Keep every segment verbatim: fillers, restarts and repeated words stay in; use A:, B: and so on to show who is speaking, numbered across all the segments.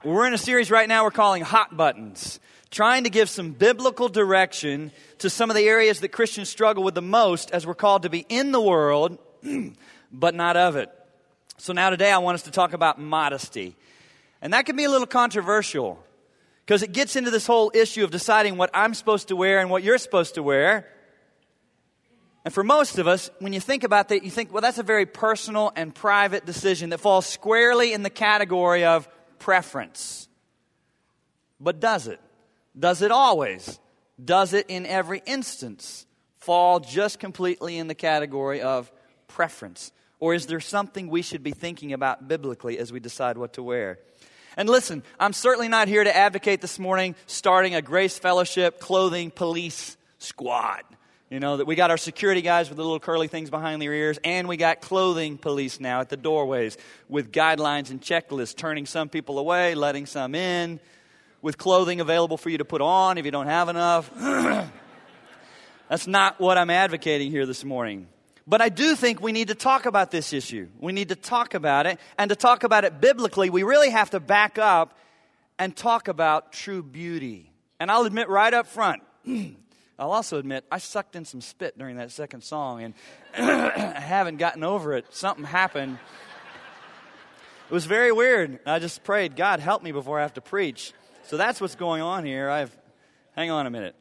A: We're in a series right now we're calling Hot Buttons, trying to give some biblical direction to some of the areas that Christians struggle with the most as we're called to be in the world, but not of it. So now today I want us to talk about modesty. And that can be a little controversial because it gets into this whole issue of deciding what I'm supposed to wear and what you're supposed to wear. And for most of us, when you think about that, you think, well, that's a very personal and private decision that falls squarely in the category of preference. But does it? Does it always? Does it in every instance fall just completely in the category of preference? Or is there something we should be thinking about biblically as we decide what to wear? And listen, I'm certainly not here to advocate this morning starting a Grace Fellowship clothing police squad. You know, that we got our security guys with the little curly things behind their ears, and we got clothing police now at the doorways with guidelines and checklists, turning some people away, letting some in, with clothing available for you to put on if you don't have enough. That's not what I'm advocating here this morning. But I do think we need to talk about this issue. We need to talk about it, and to talk about it biblically, we really have to back up and talk about true beauty. And I'll admit right up front, I'll also admit, I sucked in some spit during that second song, and I haven't gotten over it. Something happened. It was very weird. I just prayed, God, help me before I have to preach. So that's what's going on here. I've, hang on a minute.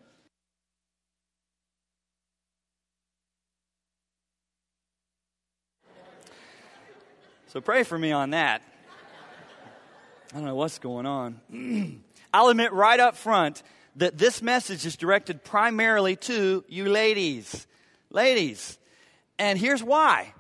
A: So pray for me on that. I don't know what's going on. I'll admit right up front that this message is directed primarily to you ladies. Ladies. And here's why.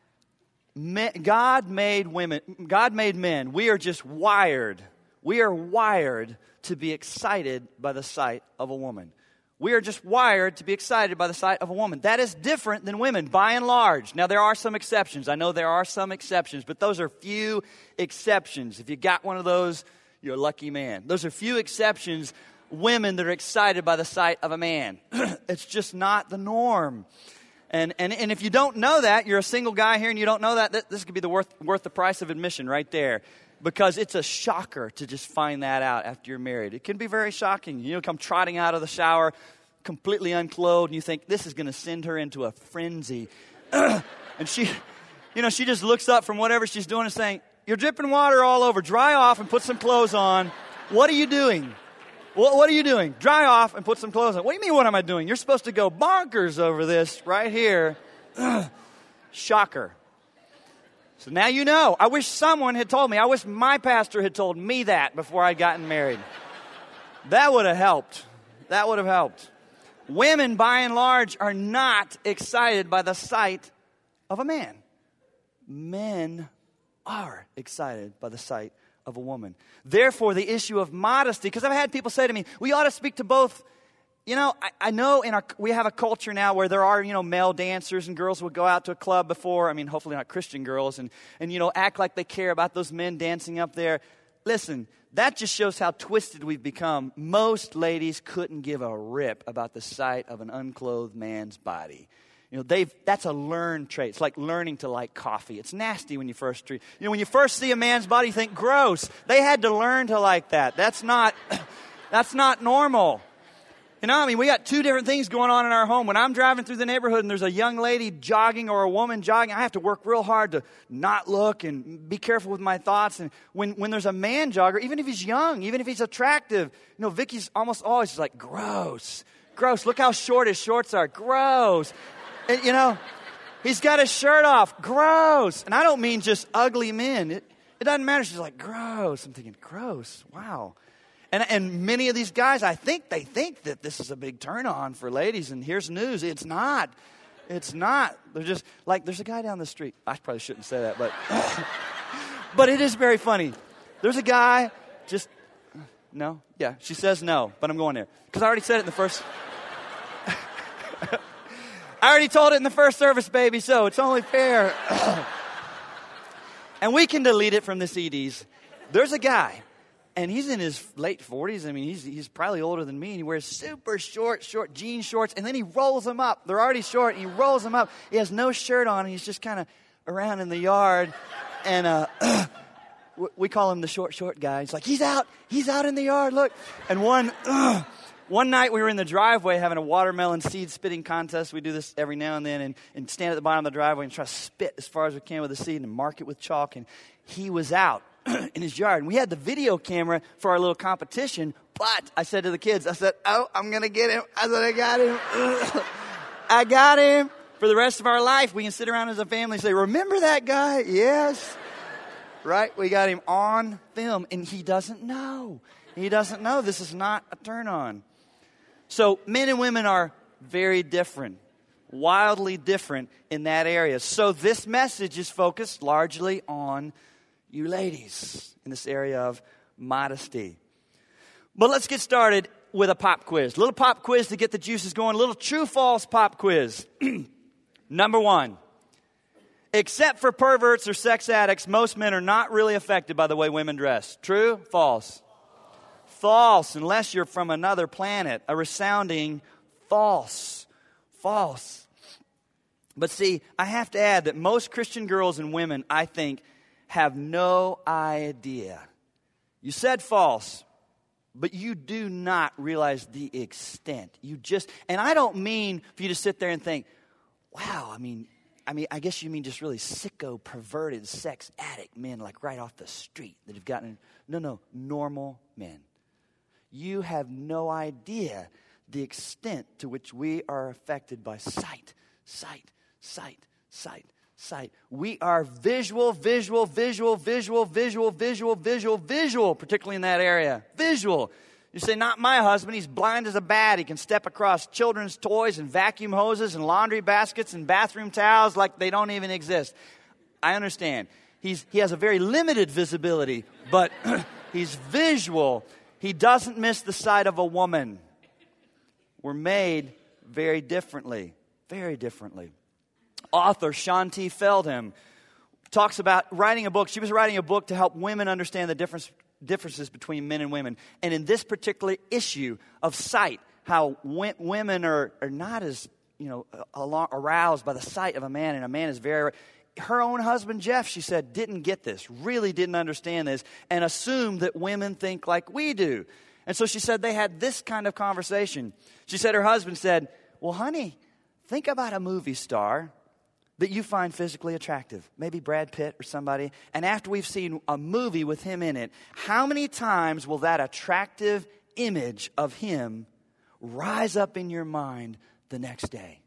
A: God made women, God made men. We are just wired. We are wired to be excited by the sight of a woman. We are just wired to be excited by the sight of a woman. That is different than women, by and large. Now, there are some exceptions. I know there are some exceptions, but those are few exceptions. If you got one of those, you're a lucky man. Those are few exceptions. Women that are excited by the sight of a man. It's just not the norm. And, and and if you don't know that, you're a single guy here and you don't know that, th- this could be the worth, worth the price of admission right there. Because it's a shocker to just find that out after you're married. It can be very shocking. You know, come trotting out of the shower, completely unclothed, and you think, this is going to send her into a frenzy. And she, you know, she just looks up from whatever she's doing and saying, you're dripping water all over. Dry off and put some clothes on. What are you doing? What, what are you doing? Dry off and put some clothes on. What do you mean, what am I doing? You're supposed to go bonkers over this right here. Shocker. So now you know. I wish someone had told me. I wish my pastor had told me that before I'd gotten married. That would have helped. That would have helped. Women, by and large, are not excited by the sight of a man. Men are excited by the sight of a woman. Therefore, the issue of modesty, because I've had people say to me, we ought to speak to both. You know, I, I know in our we have a culture now where there are, you know, male dancers and girls would go out to a club before. I mean, hopefully not Christian girls, and, and you know, act like they care about those men dancing up there. Listen, that just shows how twisted we've become. Most ladies couldn't give a rip about the sight of an unclothed man's body. You know, they've that's a learned trait. It's like learning to like coffee. It's nasty when you first treat. You know, when you first see a man's body, you think, gross. They had to learn to like that. That's not that's not normal. You know, I mean, we got two different things going on in our home. When I'm driving through the neighborhood and there's a young lady jogging or a woman jogging, I have to work real hard to not look and be careful with my thoughts. And when, when there's a man jogger, even if he's young, even if he's attractive, you know, Vicky's almost always just like, gross, gross. Look how short his shorts are. Gross. And, you know, he's got his shirt off. Gross. And I don't mean just ugly men. It, it doesn't matter. She's like, gross. I'm thinking, gross. Wow. And, and many of these guys, I think they think that this is a big turn on for ladies. And here's news. It's not. It's not. They're just like, there's a guy down the street. I probably shouldn't say that, but but it is very funny. There's a guy just, no? Yeah, she says no, but I'm going there. Because I already said it in the first. I already told it in the first service, baby, so it's only fair. And we can delete it from the C Ds. There's a guy. And he's in his late forties. I mean, he's he's probably older than me. And he wears super short, short jean shorts. And then he rolls them up. They're already short. And he rolls them up. He has no shirt on. And he's just kind of around in the yard. And uh, we call him the short, short guy. He's like, he's out. He's out in the yard. Look. And one, ugh, one night we were in the driveway having a watermelon seed spitting contest. We do this every now and then and, and stand at the bottom of the driveway and try to spit as far as we can with the seed and mark it with chalk. And he was out in his yard. And we had the video camera for our little competition. But I said to the kids, I said, oh, I'm going to get him. I said, I got him. I got him. For the rest of our life, we can sit around as a family and say, remember that guy? Yes. Right? We got him on film, and he doesn't know. He doesn't know. This is not a turn on. So men and women are very different, wildly different in that area. So this message is focused largely on you ladies in this area of modesty. But let's get started with a pop quiz. A little pop quiz to get the juices going. A little true-false pop quiz. Number one. Except for perverts or sex addicts, most men are not really affected by the way women dress. True? False? False, unless you're from another planet. A resounding false. False. But see, I have to add that most Christian girls and women, I think, have no idea. You said false, but you do not realize the extent. You just, and I don't mean for you to sit there and think, wow, I mean, I mean, I guess you mean just really sicko, perverted, sex addict men like right off the street that have gotten, no, no, normal men. You have no idea the extent to which we are affected by sight, sight, sight, sight, sight. We are visual, visual, visual, visual, visual, visual, visual, visual, particularly in that area. Visual. You say, not my husband. He's blind as a bat. He can step across children's toys and vacuum hoses and laundry baskets and bathroom towels like they don't even exist. I understand. He's, he has a very limited visibility, but he's visual. He doesn't miss the sight of a woman. We're made very differently, very differently. Author Shanti Feldham talks about writing a book. She was writing a book to help women understand the difference differences between men and women. And in this particular issue of sight, how w- women are, are not as, you know, aroused by the sight of a man, and a man is very... Her own husband, Jeff, she said, didn't get this, really didn't understand this, and assumed that women think like we do. And so she said they had this kind of conversation. She said her husband said, well, honey, think about a movie star that you find physically attractive, maybe Brad Pitt or somebody, and after we've seen a movie with him in it, how many times will that attractive image of him rise up in your mind the next day?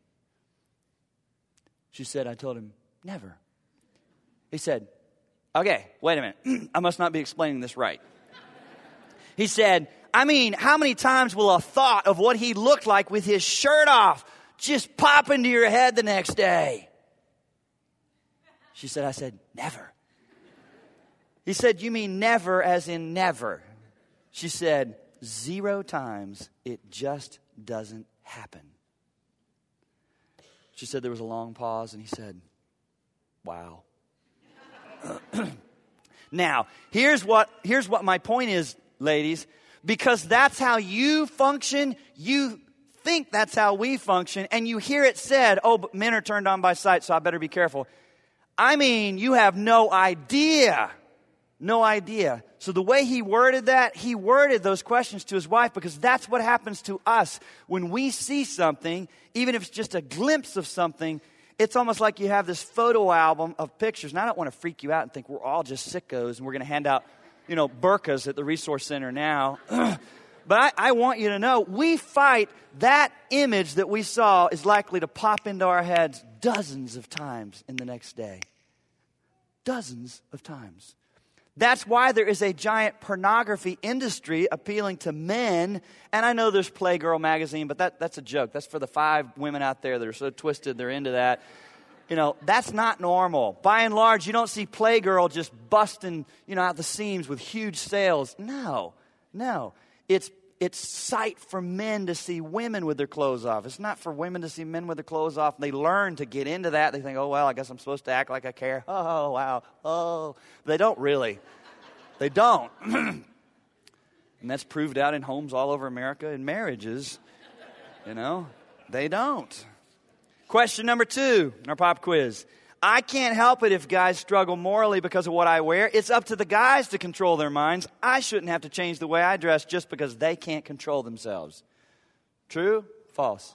A: She said, I told him, never. He said, okay, wait a minute. I must not be explaining this right. He said, I mean, how many times will a thought of what he looked like with his shirt off just pop into your head the next day? She said, I said, never. He said, you mean never as in never? She said, zero times. It just doesn't happen. She said there was a long pause, and he said, wow. Now, here's what, here's what my point is, ladies. Because that's how you function, you think that's how we function, and you hear it said, oh, but men are turned on by sight, so I better be careful. I mean, you have no idea. No idea. So the way he worded that, he worded those questions to his wife because that's what happens to us. When we see something, even if it's just a glimpse of something, it's almost like you have this photo album of pictures. And I don't want to freak you out and think we're all just sickos and we're going to hand out, you know, burqas at the resource center now. But I, I want you to know, we fight that image that we saw is likely to pop into our heads dozens of times in the next day. Dozens of times. That's why there is a giant pornography industry appealing to men. And I know there's Playgirl magazine, but that, that's a joke. That's for the five women out there that are so twisted, they're into that. You know, that's not normal. By and large, you don't see Playgirl just busting, you know, out the seams with huge sales. No, no. It's It's sight for men to see women with their clothes off. It's not for women to see men with their clothes off. They learn to get into that. They think, oh, well, I guess I'm supposed to act like I care. Oh, wow. Oh. But they don't really. They don't. And that's proved out in homes all over America, in marriages. You know, they don't. Question number two in our pop quiz. I can't help it if guys struggle morally because of what I wear. It's up to the guys to control their minds. I shouldn't have to change the way I dress just because they can't control themselves. True? False?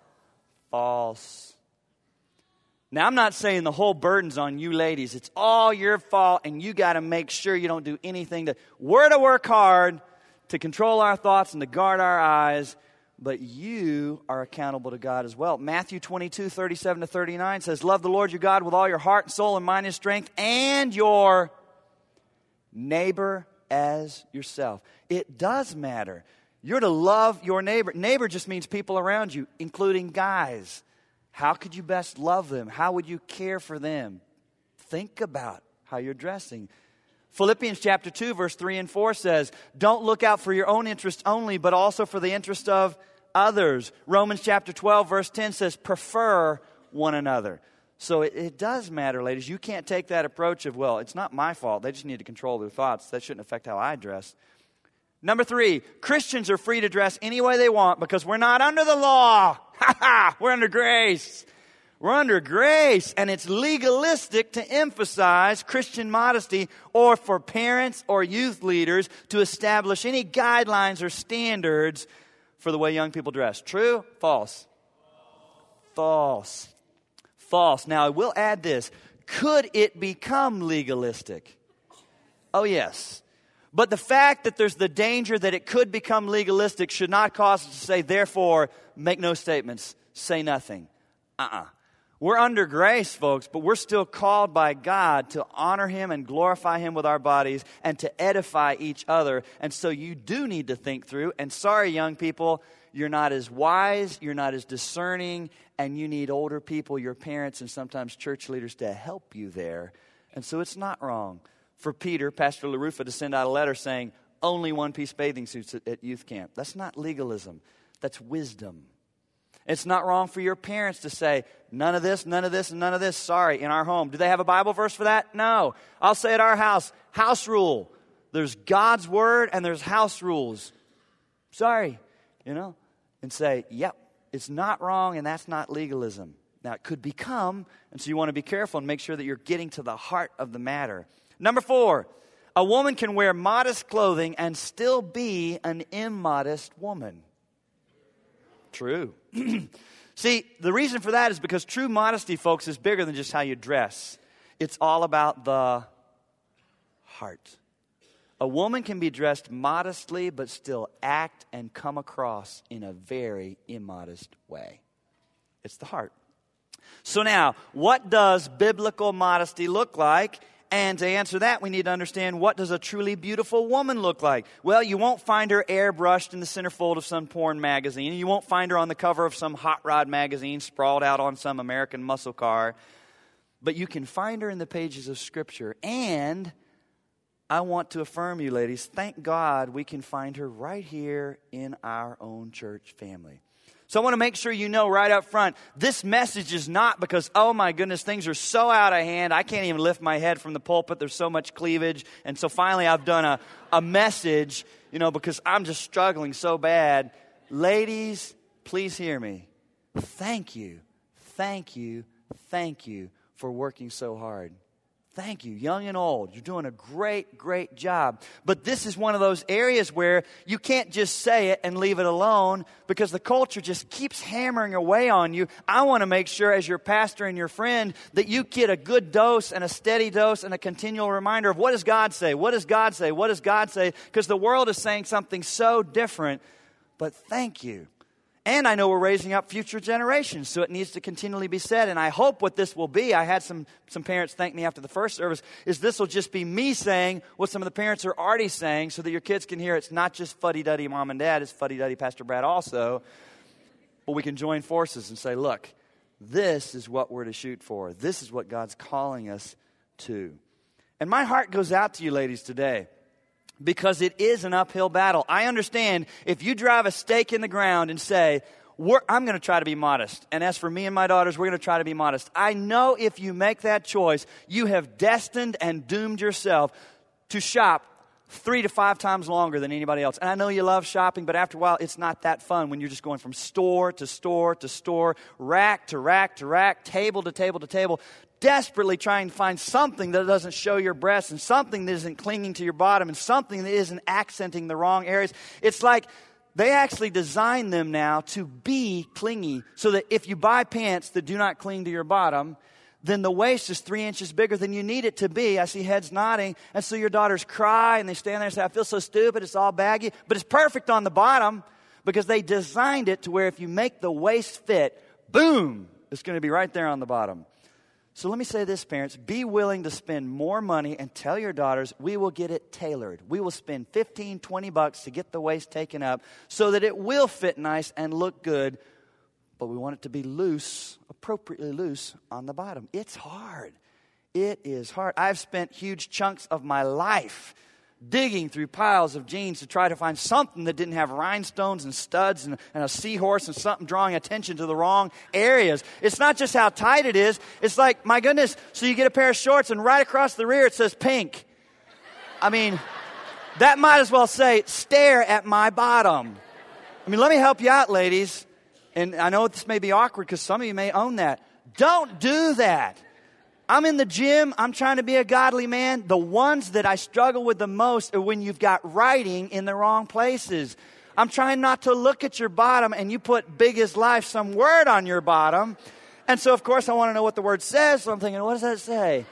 A: False. Now, I'm not saying the whole burden's on you ladies. It's all your fault, and you got to make sure you don't do anything to... We're to work hard to control our thoughts and to guard our eyes, but you are accountable to God as well. Matthew twenty-two, thirty-seven to thirty-nine says, love the Lord your God with all your heart and soul and mind and strength, and your neighbor as yourself. It does matter. You're to love your neighbor. Neighbor just means people around you, including guys. How could you best love them? How would you care for them? Think about how you're dressing. Philippians chapter two, verse three and four says, don't look out for your own interest only, but also for the interest of others. Romans chapter twelve, verse ten says, prefer one another. So it, it does matter, ladies. You can't take that approach of, well, it's not my fault. They just need to control their thoughts. That shouldn't affect how I dress. Number three, Christians are free to dress any way they want because we're not under the law. Ha ha! We're under grace. We're under grace, and it's legalistic to emphasize Christian modesty or for parents or youth leaders to establish any guidelines or standards for the way young people dress. True? False? False. False. Now, I will add this. Could it become legalistic? Oh, yes. But the fact that there's the danger that it could become legalistic should not cause us to say, therefore, make no statements, say nothing. Uh-uh. We're under grace, folks, but we're still called by God to honor Him and glorify Him with our bodies and to edify each other. And so you do need to think through. And sorry, young people, you're not as wise, you're not as discerning, and you need older people, your parents, and sometimes church leaders to help you there. And so it's not wrong for Peter, Pastor LaRufa, to send out a letter saying, only one-piece bathing suits at, at youth camp. That's not legalism. That's wisdom. It's not wrong for your parents to say, none of this, none of this, and none of this. Sorry, in our home. Do they have a Bible verse for that? No. I'll say at our house, house rule. There's God's word and there's house rules. Sorry, you know. And say, yep, it's not wrong and that's not legalism. Now, it could become, and so you want to be careful and make sure that you're getting to the heart of the matter. Number four, a woman can wear modest clothing and still be an immodest woman. True. See, the reason for that is because true modesty, folks, is bigger than just how you dress. It's all about the heart. A woman can be dressed modestly but still act and come across in a very immodest way. It's the heart. So now, what does biblical modesty look like? And to answer that, we need to understand, what does a truly beautiful woman look like? Well, you won't find her airbrushed in the centerfold of some porn magazine. You won't find her on the cover of some hot rod magazine sprawled out on some American muscle car. But you can find her in the pages of Scripture. And I want to affirm you, ladies, thank God we can find her right here in our own church family. So I want to make sure you know right up front, this message is not because, oh my goodness, things are so out of hand, I can't even lift my head from the pulpit, there's so much cleavage, and so finally I've done a, a message, you know, because I'm just struggling so bad. Ladies, please hear me. Thank you, thank you, thank you for working so hard. Thank you, young and old. You're doing a great, great job. But this is one of those areas where you can't just say it and leave it alone because the culture just keeps hammering away on you. I want to make sure as your pastor and your friend that you get a good dose and a steady dose and a continual reminder of what does God say? What does God say? What does God say? Because the world is saying something so different. But thank you. And I know we're raising up future generations, so it needs to continually be said. And I hope what this will be, I had some, some parents thank me after the first service, is this will just be me saying what some of the parents are already saying so that your kids can hear it's not just fuddy-duddy mom and dad, it's fuddy-duddy Pastor Brad also. But we can join forces and say, look, this is what we're to shoot for. This is what God's calling us to. And my heart goes out to you ladies today. Because it is an uphill battle. I understand if you drive a stake in the ground and say, we're, I'm going to try to be modest. And as for me and my daughters, we're going to try to be modest. I know if you make that choice, you have destined and doomed yourself to shop three to five times longer than anybody else. And I know you love shopping, but after a while, it's not that fun when you're just going from store to store to store, rack to rack to rack, table to table to table. desperately trying to find something that doesn't show your breasts and something that isn't clinging to your bottom and something that isn't accenting the wrong areas. It's like they actually design them now to be clingy so that if you buy pants that do not cling to your bottom, then the waist is three inches bigger than you need it to be. I see heads nodding. And so your daughters cry and they stand there and say, I feel so stupid. It's all baggy. But it's perfect on the bottom because they designed it to where if you make the waist fit, boom, it's going to be right there on the bottom. So let me say this, parents. Be willing to spend more money and tell your daughters, we will get it tailored. We will spend fifteen, twenty bucks to get the waist taken up so that it will fit nice and look good. But we want it to be loose, appropriately loose on the bottom. It's hard. It is hard. I've spent huge chunks of my life digging through piles of jeans to try to find something that didn't have rhinestones and studs and, and a seahorse and something drawing attention to the wrong areas. It's not just how tight it is. It's like, my goodness, so you get a pair of shorts and right across the rear it says pink. I mean, that might as well say, stare at my bottom. I mean, let me help you out, ladies. And I know this may be awkward because some of you may own that. Don't do that. I'm in the gym. I'm trying to be a godly man. The ones that I struggle with the most are when you've got writing in the wrong places. I'm trying not to look at your bottom and you put big as life, some word on your bottom. And so, of course, I want to know what the word says. So I'm thinking, what does that say?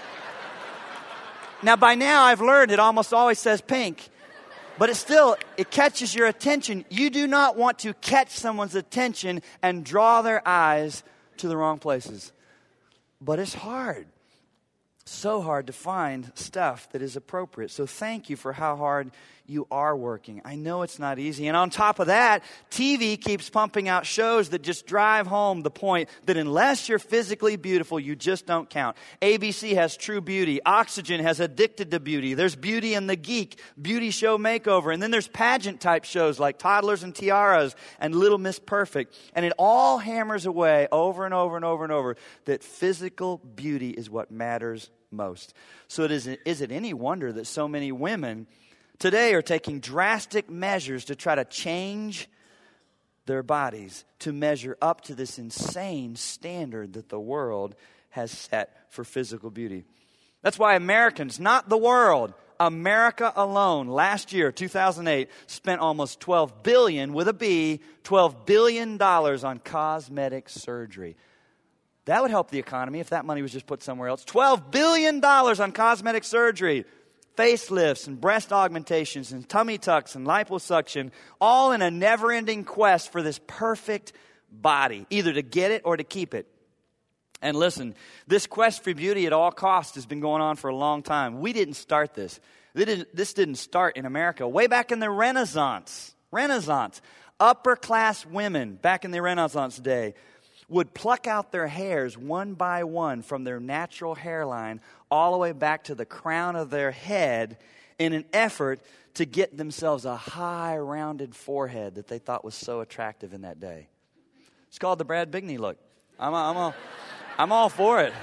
A: Now, by now, I've learned it almost always says pink. But it still, it catches your attention. You do not want to catch someone's attention and draw their eyes to the wrong places. But it's hard. So hard to find stuff that is appropriate. So thank you for how hard you are working. I know it's not easy. And on top of that, T V keeps pumping out shows that just drive home the point that unless you're physically beautiful, you just don't count. A B C has True Beauty. Oxygen has Addicted to Beauty. There's Beauty and the Geek, Beauty Show Makeover. And then there's pageant type shows like Toddlers and Tiaras and Little Miss Perfect. And it all hammers away over and over and over and over that physical beauty is what matters most. So it is, is it any wonder that so many women today are taking drastic measures to try to change their bodies to measure up to this insane standard that the world has set for physical beauty. That's why Americans, not the world, America alone, last year, two thousand eight, spent almost twelve billion dollars with a B, twelve billion dollars on cosmetic surgery. That would help the economy if that money was just put somewhere else. twelve billion dollars on cosmetic surgery. Facelifts and breast augmentations and tummy tucks and liposuction, all in a never-ending quest for this perfect body, either to get it or to keep it. And listen, this quest for beauty at all costs has been going on for a long time. We didn't start this. This didn't start in America. Way back in the Renaissance, Renaissance, upper-class women back in the Renaissance day would pluck out their hairs one by one from their natural hairline all the way back to the crown of their head in an effort to get themselves a high, rounded forehead that they thought was so attractive in that day. It's called the Brad Bigney look. I'm, I'm, all, I'm all for it.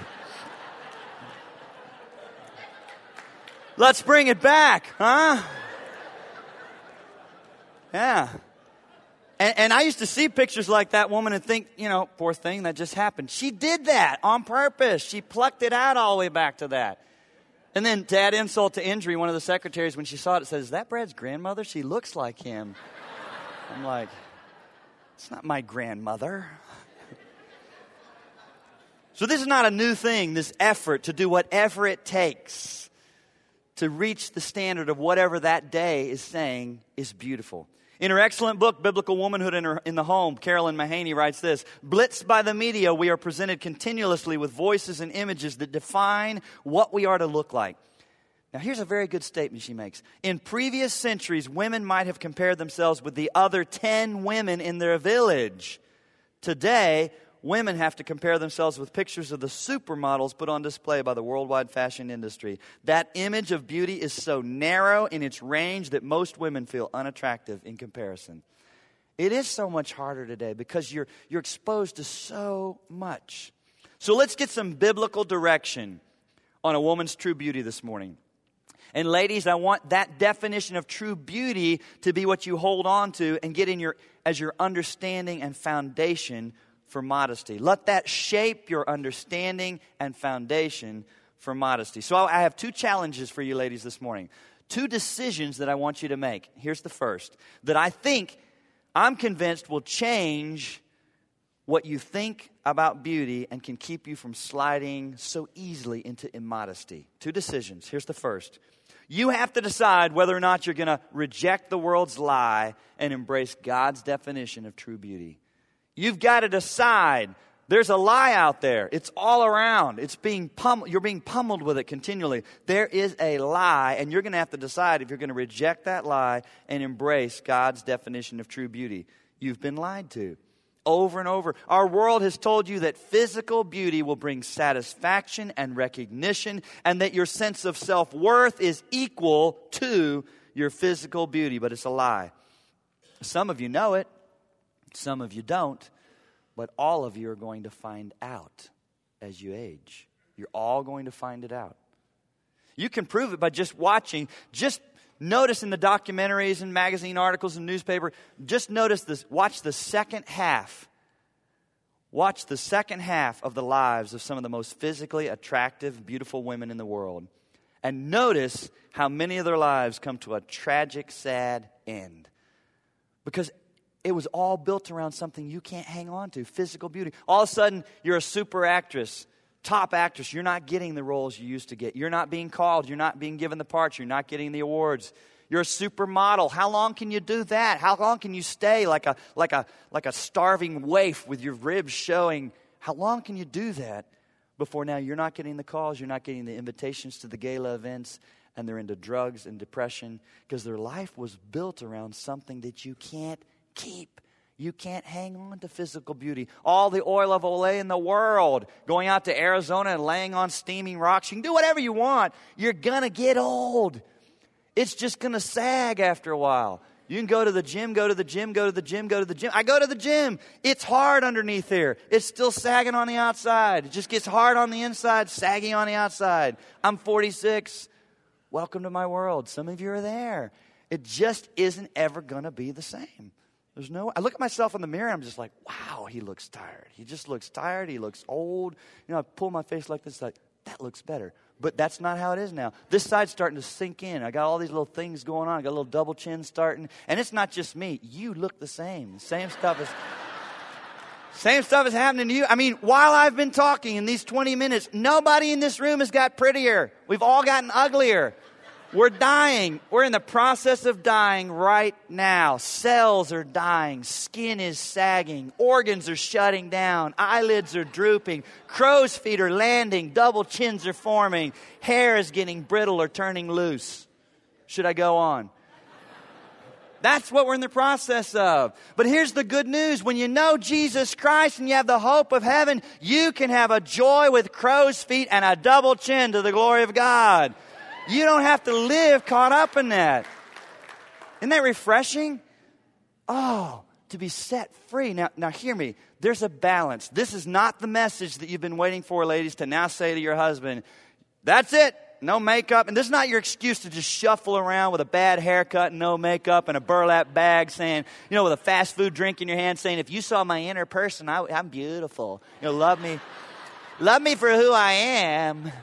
A: Let's bring it back, huh? Yeah. And, and I used to see pictures like that woman and think, you know, poor thing, that just happened. She did that on purpose. She plucked it out all the way back to that. And then to add insult to injury, one of the secretaries, when she saw it, says, is that Brad's grandmother? She looks like him. I'm like, it's not my grandmother. So this is not a new thing, this effort to do whatever it takes to reach the standard of whatever that day is saying is beautiful. In her excellent book, Biblical Womanhood in, her, in the Home, Carolyn Mahaney writes this: blitzed by the media, we are presented continuously with voices and images that define what we are to look like. Now, here's a very good statement she makes. In previous centuries, women might have compared themselves with the other ten women in their village. Today, women have to compare themselves with pictures of the supermodels put on display by the worldwide fashion industry. That image of beauty is so narrow in its range that most women feel unattractive in comparison. It is so much harder today because you're, you're exposed to so much. So let's get some biblical direction on a woman's true beauty this morning. And ladies, I want that definition of true beauty to be what you hold on to and get in your as your understanding and foundation for modesty. Let that shape your understanding and foundation for modesty. So I have two challenges for you ladies this morning. Two decisions that I want you to make. Here's the first, that I think, I'm convinced will change what you think about beauty and can keep you from sliding so easily into immodesty. Two decisions. Here's the first. You have to decide whether or not you're going to reject the world's lie and embrace God's definition of true beauty. You've got to decide. There's a lie out there. It's all around. It's being pummeled. You're being pummeled with it continually. There is a lie, and you're going to have to decide if you're going to reject that lie and embrace God's definition of true beauty. You've been lied to over and over. Our world has told you that physical beauty will bring satisfaction and recognition, and that your sense of self-worth is equal to your physical beauty, but it's a lie. Some of you know it. Some of you don't. But all of you are going to find out as you age. You're all going to find it out. You can prove it by just watching. Just notice in the documentaries and magazine articles and newspaper, just notice this. Watch the second half. Watch the second half of the lives of some of the most physically attractive, beautiful women in the world. And notice how many of their lives come to a tragic, sad end. Because it was all built around something you can't hang on to, physical beauty. All of a sudden, you're a super actress, top actress. You're not getting the roles you used to get. You're not being called. You're not being given the parts. You're not getting the awards. You're a supermodel. How long can you do that? How long can you stay like a like a like a starving waif with your ribs showing? How long can you do that before now you're not getting the calls, you're not getting the invitations to the gala events, and they're into drugs and depression because their life was built around something that you can't keep. You can't hang on to physical beauty. All the oil of Olay in the world, going out to Arizona and laying on steaming rocks. You can do whatever you want. You're going to get old. It's just going to sag after a while. You can go to the gym, go to the gym, go to the gym, go to the gym. I go to the gym. It's hard underneath here. It's still sagging on the outside. It just gets hard on the inside, sagging on the outside. I'm forty-six. Welcome to my world. Some of you are there. It just isn't ever going to be the same. There's no, I look at myself in the mirror, I'm just like, wow, he looks tired. He just looks tired. He looks old. You know, I pull my face like this, like, that looks better. But that's not how it is now. This side's starting to sink in. I got all these little things going on. I got a little double chin starting. And it's not just me. You look the same. The same stuff is, same stuff is happening to you. I mean, while I've been talking in these twenty minutes, nobody in this room has got prettier. We've all gotten uglier. We're dying. We're in the process of dying right now. Cells are dying. Skin is sagging. Organs are shutting down. Eyelids are drooping. Crow's feet are landing. Double chins are forming. Hair is getting brittle or turning loose. Should I go on? That's what we're in the process of. But here's the good news. When you know Jesus Christ and you have the hope of heaven, you can have a joy with crow's feet and a double chin to the glory of God. You don't have to live caught up in that. Isn't that refreshing? Oh, to be set free. Now, now hear me. There's a balance. This is not the message that you've been waiting for, ladies, to now say to your husband, that's it. No makeup. And this is not your excuse to just shuffle around with a bad haircut and no makeup and a burlap bag saying, you know, with a fast food drink in your hand saying, if you saw my inner person, I, I'm beautiful. You know, love me. Love me for who I am.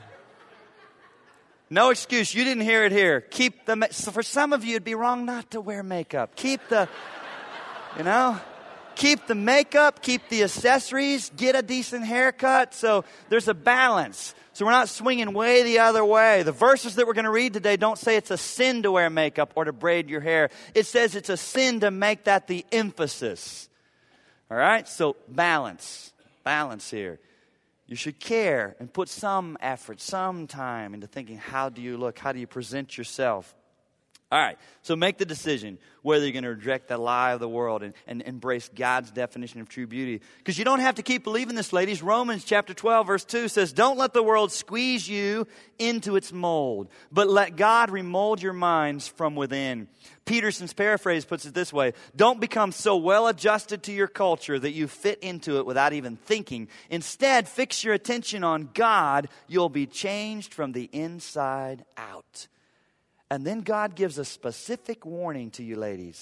A: No excuse. You didn't hear it here. Keep the, so for some of you, it'd be wrong not to wear makeup. Keep the, you know, keep the makeup, keep the accessories, get a decent haircut. So there's a balance. So we're not swinging way the other way. The verses that we're going to read today don't say it's a sin to wear makeup or to braid your hair. It says it's a sin to make that the emphasis. All right? So balance. Balance here. You should care and put some effort, some time into thinking, how do you look? How do you present yourself? All right, so make the decision whether you're going to reject the lie of the world and, and embrace God's definition of true beauty. Because you don't have to keep believing this, ladies. Romans chapter twelve, verse two says, don't let the world squeeze you into its mold, but let God remold your minds from within. Peterson's paraphrase puts it this way, don't become so well adjusted to your culture that you fit into it without even thinking. Instead, fix your attention on God. You'll be changed from the inside out. And then God gives a specific warning to you ladies.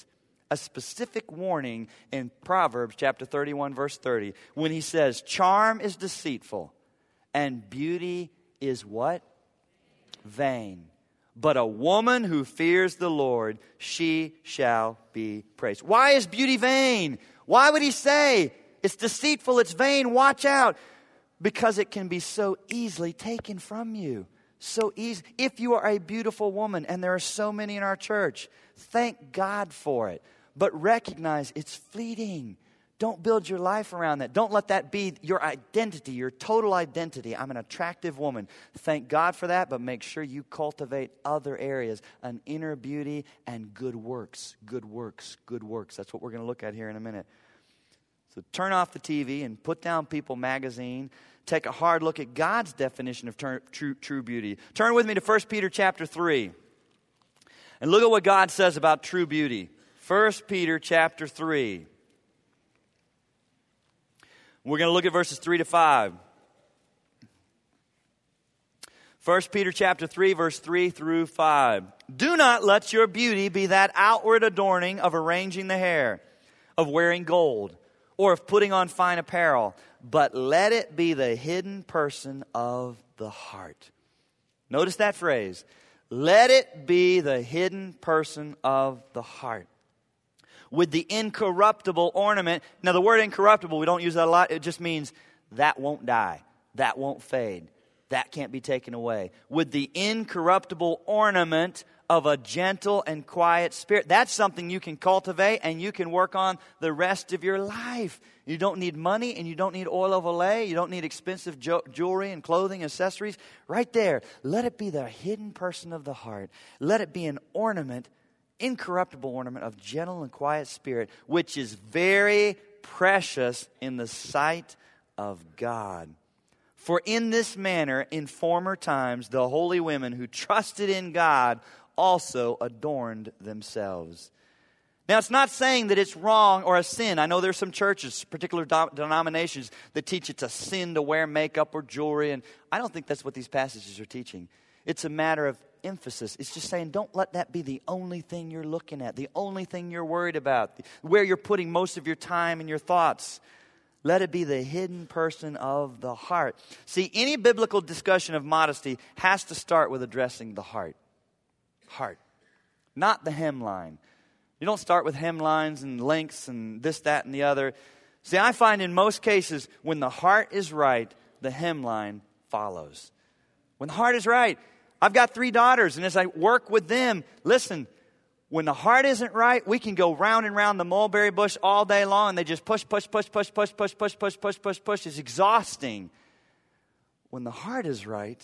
A: a specific warning in Proverbs chapter thirty-one, verse thirty, when he says, charm is deceitful and beauty is what? Vain. But a woman who fears the Lord, she shall be praised. Why is beauty vain? Why would he say it's deceitful, it's vain, watch out? Because it can be so easily taken from you. So easy. If you are a beautiful woman, and there are so many in our church, thank God for it. But recognize it's fleeting. Don't build your life around that. Don't let that be your identity, your total identity. I'm an attractive woman. Thank God for that, but make sure you cultivate other areas, an inner beauty and good works. Good works, good works. That's what we're going to look at here in a minute. So turn off the T V and put down People magazine. Take a hard look at God's definition of ter- true, true beauty. Turn with me to First Peter chapter three. And look at what God says about true beauty. First Peter chapter three. We're going to look at verses three to five. First Peter chapter three, verse three through five. Do not let your beauty be that outward adorning of arranging the hair, of wearing gold, or of putting on fine apparel, but let it be the hidden person of the heart. Notice that phrase. Let it be the hidden person of the heart. With the incorruptible ornament. Now the word incorruptible, we don't use that a lot. It just means that won't die. That won't fade. That can't be taken away. With the incorruptible ornament of a gentle and quiet spirit. That's something you can cultivate and you can work on the rest of your life. You don't need money and you don't need oil of Olay. You don't need expensive jo- jewelry and clothing, accessories. Right there. Let it be the hidden person of the heart. Let it be an ornament, incorruptible ornament of gentle and quiet spirit, which is very precious in the sight of God. For in this manner, in former times, the holy women who trusted in God also adorned themselves. Now, it's not saying that it's wrong or a sin. I know there's some churches, particular do- denominations, that teach it's a sin to wear makeup or jewelry, and I don't think that's what these passages are teaching. It's a matter of emphasis. It's just saying don't let that be the only thing you're looking at, the only thing you're worried about, where you're putting most of your time and your thoughts. Let it be the hidden person of the heart. See, any biblical discussion of modesty has to start with addressing the heart. Heart. Not the hemline. You don't start with hemlines and links and this, that, and the other. See, I find in most cases, when the heart is right, the hemline follows. When the heart is right. I've got three daughters, and as I work with them, listen, when the heart isn't right, we can go round and round the mulberry bush all day long, and they just push, push, push, push, push, push, push, push, push, push, push. It's exhausting. When the heart is right,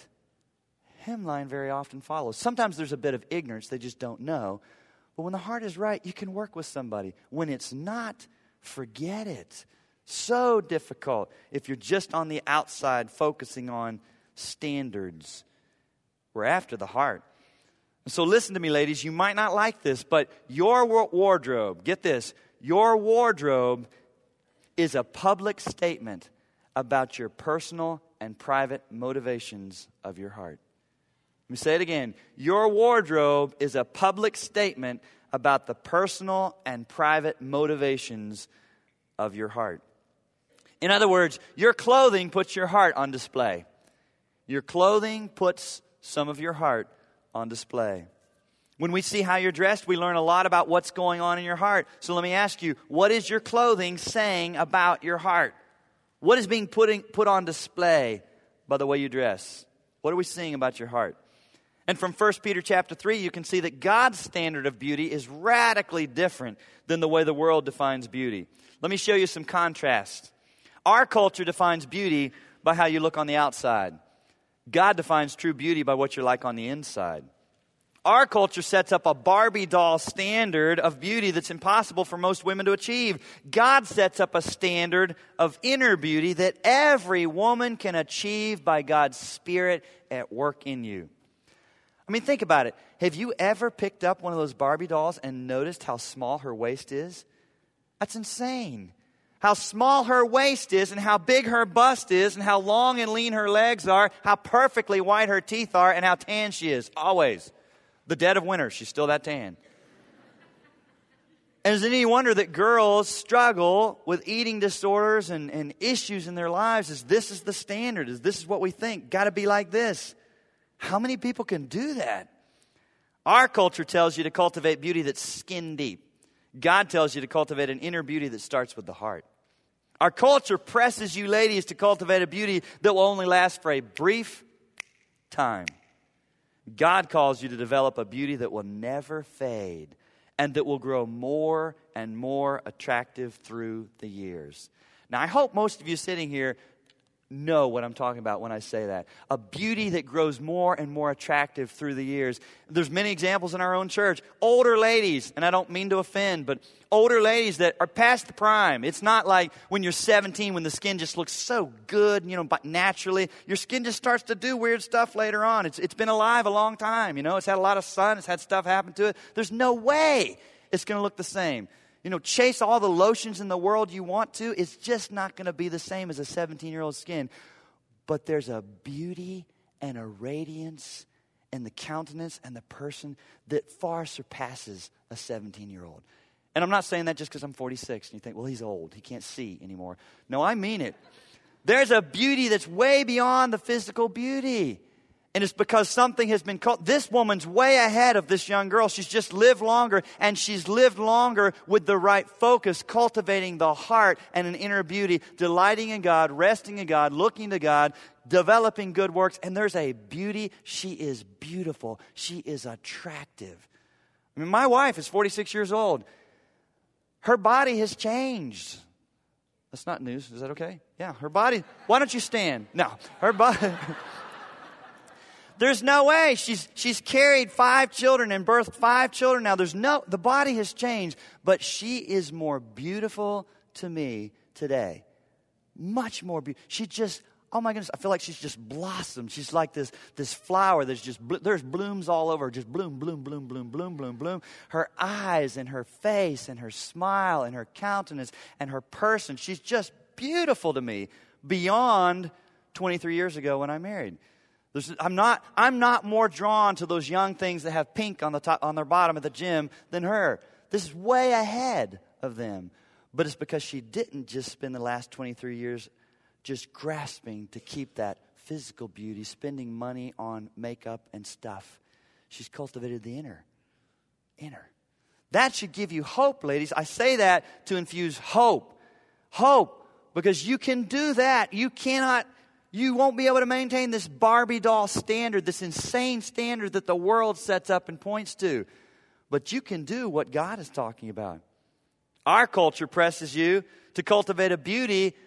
A: hemline very often follows. Sometimes there's a bit of ignorance. They just don't know. But when the heart is right, you can work with somebody. When it's not, forget it. So difficult if you're just on the outside focusing on standards. We're after the heart. So listen to me, ladies. You might not like this, but your wardrobe, get this, your wardrobe is a public statement about your personal and private motivations of your heart. Let me say it again. Your wardrobe is a public statement about the personal and private motivations of your heart. In other words, your clothing puts your heart on display. Your clothing puts some of your heart on display. When we see how you're dressed, we learn a lot about what's going on in your heart. So let me ask you, what is your clothing saying about your heart? What is being putting, put on display by the way you dress? What are we seeing about your heart? And from First Peter chapter three, you can see that God's standard of beauty is radically different than the way the world defines beauty. Let me show you some contrast. Our culture defines beauty by how you look on the outside. God defines true beauty by what you're like on the inside. Our culture sets up a Barbie doll standard of beauty that's impossible for most women to achieve. God sets up a standard of inner beauty that every woman can achieve by God's Spirit at work in you. I mean, think about it. Have you ever picked up one of those Barbie dolls and noticed how small her waist is? That's insane. How small her waist is and how big her bust is and how long and lean her legs are, how perfectly white her teeth are, and how tan she is. Always. The dead of winter, she's still that tan. And is it any wonder that girls struggle with eating disorders and, and issues in their lives? Is this is the standard? Is this is what we think? Got to be like this. How many people can do that? Our culture tells you to cultivate beauty that's skin deep. God tells you to cultivate an inner beauty that starts with the heart. Our culture presses you ladies to cultivate a beauty that will only last for a brief time. God calls you to develop a beauty that will never fade and that will grow more and more attractive through the years. Now, I hope most of you sitting here know what I'm talking about when I say that. A beauty that grows more and more attractive through the years. There's many examples in our own church. Older ladies, and I don't mean to offend, but older ladies that are past the prime. It's not like when you're seventeen when the skin just looks so good, you know, but naturally. Your skin just starts to do weird stuff later on. It's It's been alive a long time, you know. It's had a lot of sun. It's had stuff happen to it. There's no way it's going to look the same. You know, chase all the lotions in the world you want to. It's just not going to be the same as a seventeen-year-old skin. But there's a beauty and a radiance in the countenance and the person that far surpasses a seventeen-year-old. And I'm not saying that just because I'm forty-six and you think, well, he's old. He can't see anymore. No, I mean it. There's a beauty that's way beyond the physical beauty. And it's because something has been called. This woman's way ahead of this young girl. She's just lived longer, and she's lived longer with the right focus, cultivating the heart and an inner beauty, delighting in God, resting in God, looking to God, developing good works. And there's a beauty. She is beautiful. She is attractive. I mean, my wife is forty-six years old. Her body has changed. That's not news. Is that okay? Yeah, her body. Why don't you stand? No, her body. There's no way. She's she's carried five children and birthed five children now. There's no, the body has changed, but she is more beautiful to me today. Much more beautiful. She just, oh my goodness, I feel like she's just blossomed. She's like this, this flower that's just, there's blooms all over her. Just bloom, bloom, bloom, bloom, bloom, bloom, bloom. Her eyes and her face and her smile and her countenance and her person. She's just beautiful to me beyond twenty-three years ago when I married. There's, I'm not. I'm not more drawn to those young things that have pink on the top, on their bottom at the gym than her. This is way ahead of them, but it's because she didn't just spend the last twenty-three years just grasping to keep that physical beauty, spending money on makeup and stuff. She's cultivated the inner, inner. That should give you hope, ladies. I say that to infuse hope, hope, because you can do that. You cannot. You won't be able to maintain this Barbie doll standard, this insane standard that the world sets up and points to. But you can do what God is talking about. Our culture presses you to cultivate a beauty, is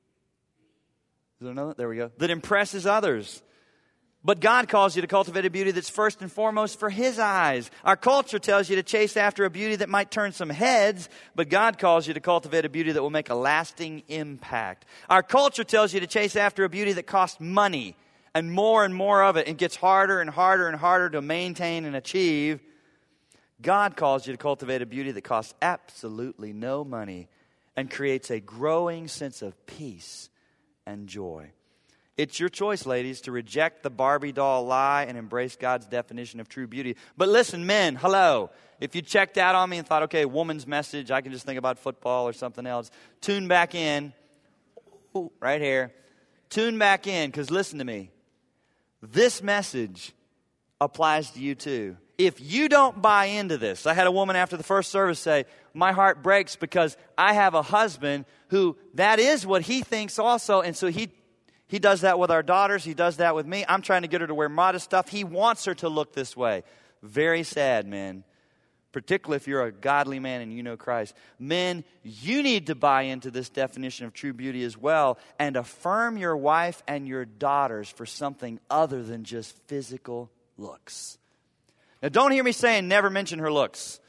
A: there another? There we go, that impresses others. But God calls you to cultivate a beauty that's first and foremost for His eyes. Our culture tells you to chase after a beauty that might turn some heads, but God calls you to cultivate a beauty that will make a lasting impact. Our culture tells you to chase after a beauty that costs money and more and more of it and gets harder and harder and harder to maintain and achieve. God calls you to cultivate a beauty that costs absolutely no money and creates a growing sense of peace and joy. It's your choice, ladies, to reject the Barbie doll lie and embrace God's definition of true beauty. But listen, men, hello. If you checked out on me and thought, okay, woman's message, I can just think about football or something else, tune back in. Ooh, right here. Tune back in, because listen to me. This message applies to you too. If you don't buy into this, I had a woman after the first service say, my heart breaks because I have a husband who that is what he thinks also, and so he He does that with our daughters. He does that with me. I'm trying to get her to wear modest stuff. He wants her to look this way. Very sad, men. Particularly if you're a godly man and you know Christ. Men, you need to buy into this definition of true beauty as well and affirm your wife and your daughters for something other than just physical looks. Now, don't hear me saying never mention her looks.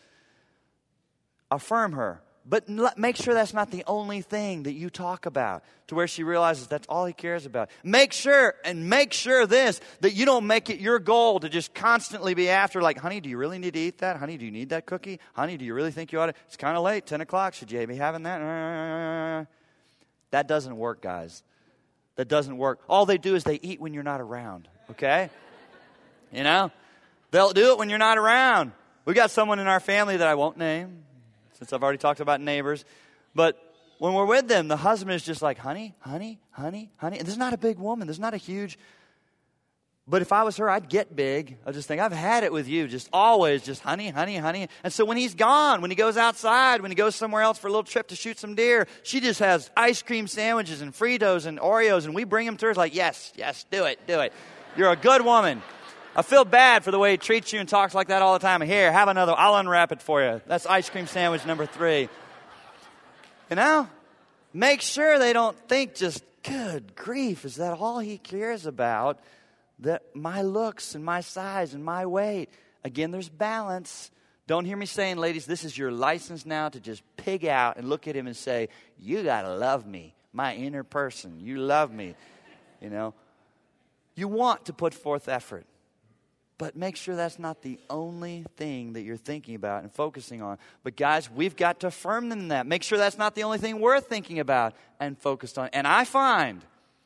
A: Affirm her. But make sure that's not the only thing that you talk about to where she realizes that's all he cares about. Make sure, and make sure this, that you don't make it your goal to just constantly be after, like, honey, do you really need to eat that? Honey, do you need that cookie? Honey, do you really think you ought to? It's kind of late, ten o'clock. Should you be having that? That doesn't work, guys. That doesn't work. All they do is they eat when you're not around, okay? You know? They'll do it when you're not around. We got someone in our family that I won't name. since I've already talked about neighbors. But when we're with them, the husband is just like, honey, honey, honey, honey. And this is not a big woman. This is not a huge... But if I was her, I'd get big. I'd just think, I've had it with you. Just always just honey, honey, honey. And so when he's gone, when he goes outside, when he goes somewhere else for a little trip to shoot some deer, she just has ice cream sandwiches and Fritos and Oreos. And we bring them to her. It's like, yes, yes, do it, do it. You're a good woman. I feel bad for the way he treats you and talks like that all the time. Here, have another. I'll unwrap it for you. That's ice cream sandwich number three. You know, make sure they don't think just, good grief, is that all he cares about? That my looks and my size and my weight. Again, there's balance. Don't hear me saying, ladies, this is your license now to just pig out and look at him and say, you got to love me, my inner person. You love me. You know, you want to put forth effort. But make sure that's not the only thing that you're thinking about and focusing on. But guys, we've got to affirm them in that. Make sure that's not the only thing we're thinking about and focused on. And I find,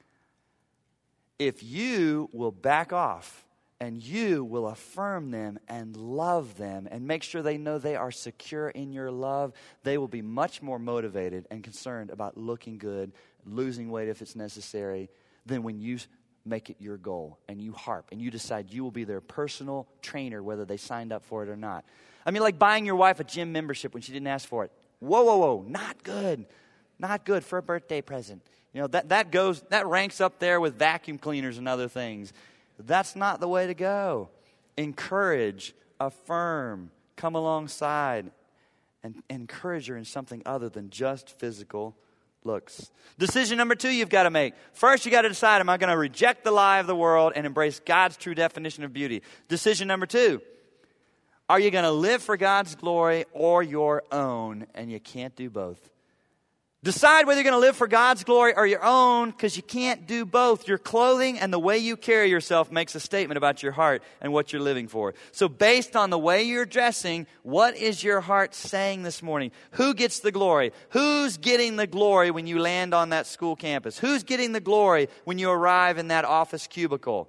A: if you will back off and you will affirm them and love them and make sure they know they are secure in your love, they will be much more motivated and concerned about looking good, losing weight if it's necessary, than when you make it your goal and you harp and you decide you will be their personal trainer whether they signed up for it or not. I mean, like buying your wife a gym membership when she didn't ask for it. Whoa, whoa, whoa, not good. Not good for a birthday present. You know, that, that goes, that ranks up there with vacuum cleaners and other things. That's not the way to go. Encourage, affirm, come alongside, and encourage her in something other than just physical looks. Decision number two you've got to make. First, you got to decide, am I going to reject the lie of the world and embrace God's true definition of beauty? Decision number two, are you going to live for God's glory or your own? And you can't do both. Decide whether you're going to live for God's glory or your own, because you can't do both. Your clothing and the way you carry yourself makes a statement about your heart and what you're living for. So based on the way you're dressing, what is your heart saying this morning? Who gets the glory? Who's getting the glory when you land on that school campus? Who's getting the glory when you arrive in that office cubicle?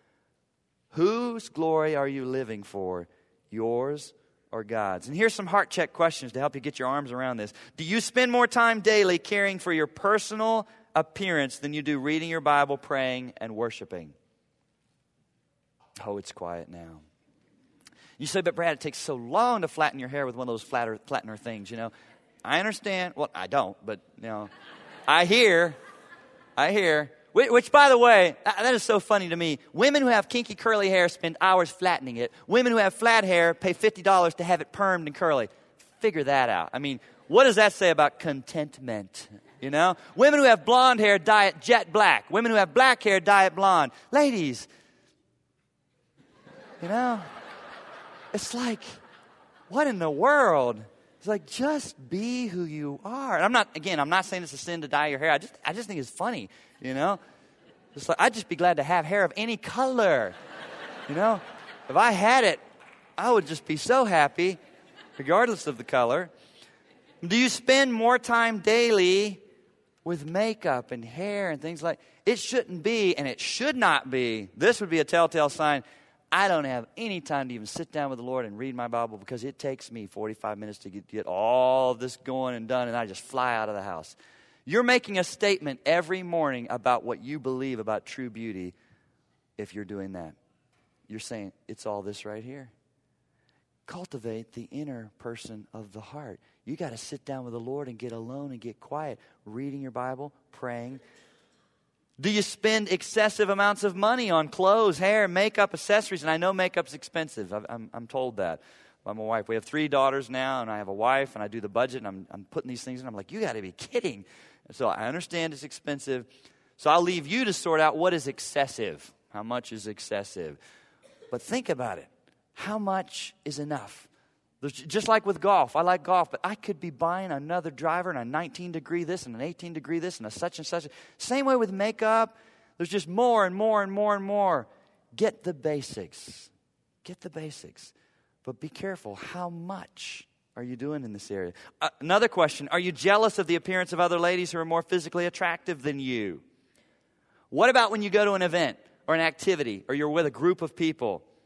A: Whose glory are you living for? Yours or God's? And here's some heart check questions to help you get your arms around this. Do you spend more time daily caring for your personal appearance than you do reading your Bible, praying, and worshiping? Oh, it's quiet now. You say, but Brad, it takes so long to flatten your hair with one of those flatter, flattener things, you know. I understand. Well, I don't, but, you know, I hear, I hear. Which, by the way, that is so funny to me. Women who have kinky curly hair spend hours flattening it. Women who have flat hair pay fifty dollars to have it permed and curly. Figure that out. I mean, what does that say about contentment? You know? Women who have blonde hair dye it jet black. Women who have black hair dye it blonde. Ladies, you know? It's like, what in the world? It's like, just be who you are. And I'm not, again, I'm not saying it's a sin to dye your hair. I just, I just think it's funny, you know? It's like, I'd just be glad to have hair of any color, you know? If I had it, I would just be so happy, regardless of the color. Do you spend more time daily with makeup and hair and things like, it shouldn't be, and it should not be. This would be a telltale sign. I don't have any time to even sit down with the Lord and read my Bible because it takes me forty-five minutes to get, get all this going and done, and I just fly out of the house. You're making a statement every morning about what you believe about true beauty if you're doing that. You're saying, it's all this right here. Cultivate the inner person of the heart. You got to sit down with the Lord and get alone and get quiet, reading your Bible, praying. Do you spend excessive amounts of money on clothes, hair, makeup, accessories? And I know makeup's expensive. I'm, I'm told that by my wife. We have three daughters now, and I have a wife, and I do the budget, and I'm, I'm putting these things in. I'm like, you got to be kidding. So I understand it's expensive. So I'll leave you to sort out what is excessive. How much is excessive? But think about it. How much is enough? There's, just like with golf. I like golf, but I could be buying another driver and a nineteen degree this and an eighteen degree this and a such and such. Same way with makeup. There's just more and more and more and more. Get the basics. Get the basics. But be careful. How much are you doing in this area? Uh, another question. Are you jealous of the appearance of other ladies who are more physically attractive than you? What about when you go to an event or an activity or you're with a group of people?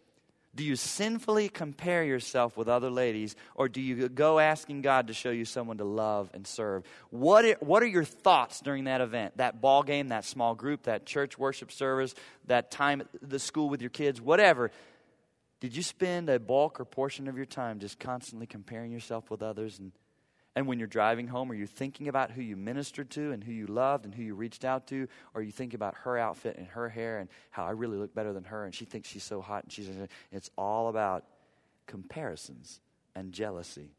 A: Do you sinfully compare yourself with other ladies, or do you go asking God to show you someone to love and serve? What are, what are your thoughts during that event, that ball game, that small group, that church worship service, that time at the school with your kids, whatever? Did you spend a bulk or portion of your time just constantly comparing yourself with others? And, and when you're driving home, are you thinking about who you ministered to and who you loved and who you reached out to? Or are you thinking about her outfit and her hair and how I really look better than her and she thinks she's so hot and she's... It's all about comparisons and jealousy.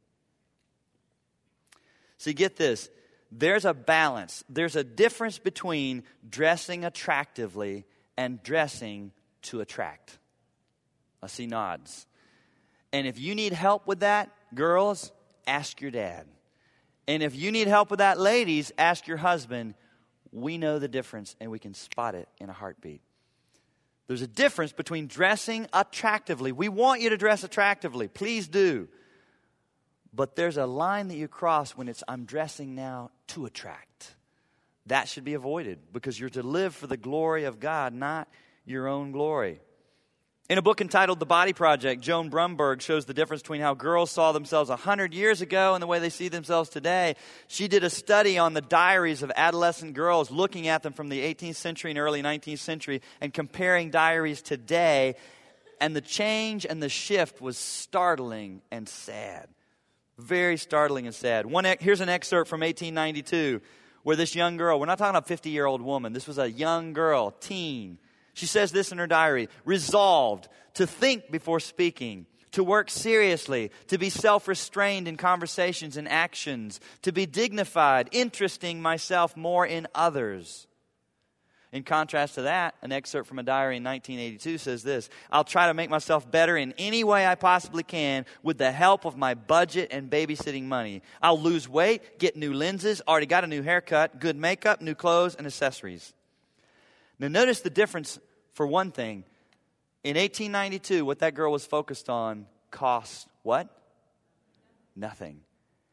A: See, get this. There's a balance. There's a difference between dressing attractively and dressing to attract. I see nods. And if you need help with that, girls, ask your dad. And if you need help with that, ladies, ask your husband. We know the difference, and we can spot it in a heartbeat. There's a difference between dressing attractively. We want you to dress attractively. Please do. But there's a line that you cross when it's, I'm dressing now to attract. That should be avoided because you're to live for the glory of God, not your own glory. In a book entitled The Body Project, Joan Brumberg shows the difference between how girls saw themselves one hundred years ago and the way they see themselves today. She did a study on the diaries of adolescent girls, looking at them from the eighteenth century and early nineteenth century and comparing diaries today. And the change and the shift was startling and sad. Very startling and sad. One, here's an excerpt from eighteen ninety-two where this young girl, we're not talking about a fifty-year-old woman. This was a young girl, teen. She says this in her diary: resolved to think before speaking, to work seriously, to be self-restrained in conversations and actions, to be dignified, interesting myself more in others. In contrast to that, an excerpt from a diary in nineteen eighty-two says this: I'll try to make myself better in any way I possibly can with the help of my budget and babysitting money. I'll lose weight, get new lenses, already got a new haircut, good makeup, new clothes, and accessories. Now notice the difference for one thing. In eighteen ninety-two, what that girl was focused on cost what? Nothing.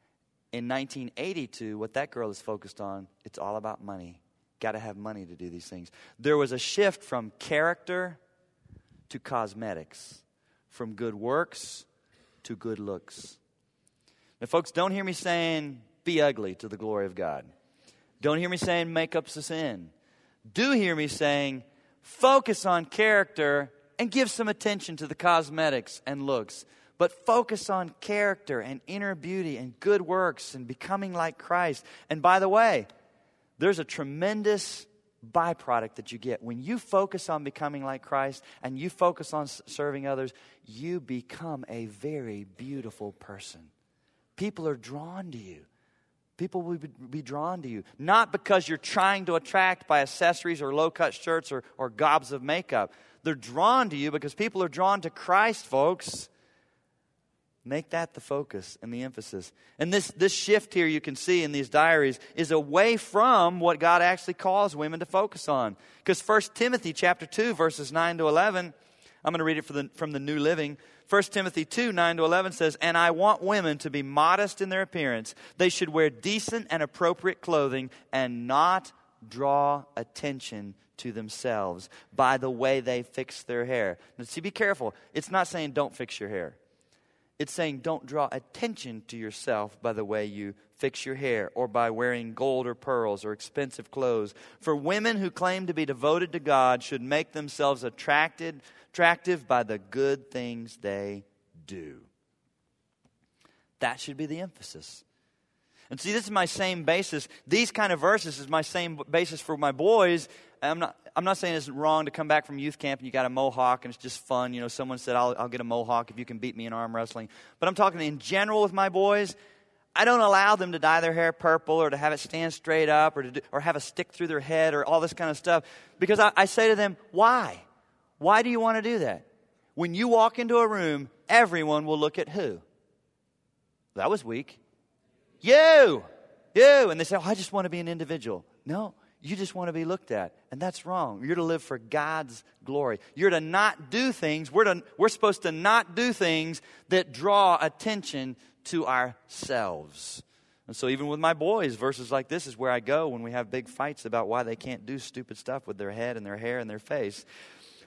A: In nineteen eighty-two, what that girl is focused on, it's all about money. Got to have money to do these things. There was a shift from character to cosmetics, from good works to good looks. Now, folks, don't hear me saying be ugly to the glory of God. Don't hear me saying makeup's a sin. Do hear me saying focus on character and give some attention to the cosmetics and looks. But focus on character and inner beauty and good works and becoming like Christ. And by the way, there's a tremendous byproduct that you get. When you focus on becoming like Christ and you focus on serving others, you become a very beautiful person. People are drawn to you. People will be drawn to you. Not because you're trying to attract by accessories or low-cut shirts or, or gobs of makeup. They're drawn to you because people are drawn to Christ, folks. Make that the focus and the emphasis. And this, this shift here you can see in these diaries is away from what God actually calls women to focus on. Because First Timothy chapter two, verses nine to eleven, I'm going to read it from the, from the New Living. First Timothy two, nine to eleven says, And I want women to be modest in their appearance. They should wear decent and appropriate clothing and not draw attention to themselves by the way they fix their hair. Now, see, be careful. It's not saying don't fix your hair. It's saying don't draw attention to yourself by the way you fix your hair or by wearing gold or pearls or expensive clothes. For women who claim to be devoted to God should make themselves attracted, attractive by the good things they do. That should be the emphasis. And see, this is my same basis. These kind of verses is my same basis for my boys. I'm not I'm not saying it's wrong to come back from youth camp and you got a mohawk and it's just fun. You know, someone said, I'll, I'll get a mohawk if you can beat me in arm wrestling. But I'm talking in general with my boys. I don't allow them to dye their hair purple or to have it stand straight up or to do, or have a stick through their head or all this kind of stuff. Because I, I say to them, why? Why do you want to do that? When you walk into a room, everyone will look at who? That was weak. You! You! And they say, oh, I just want to be an individual. No. You just want to be looked at. And that's wrong. You're to live for God's glory. You're to not do things. We're, to, we're supposed to not do things that draw attention to ourselves. And so even with my boys, verses like this is where I go when we have big fights about why they can't do stupid stuff with their head and their hair and their face.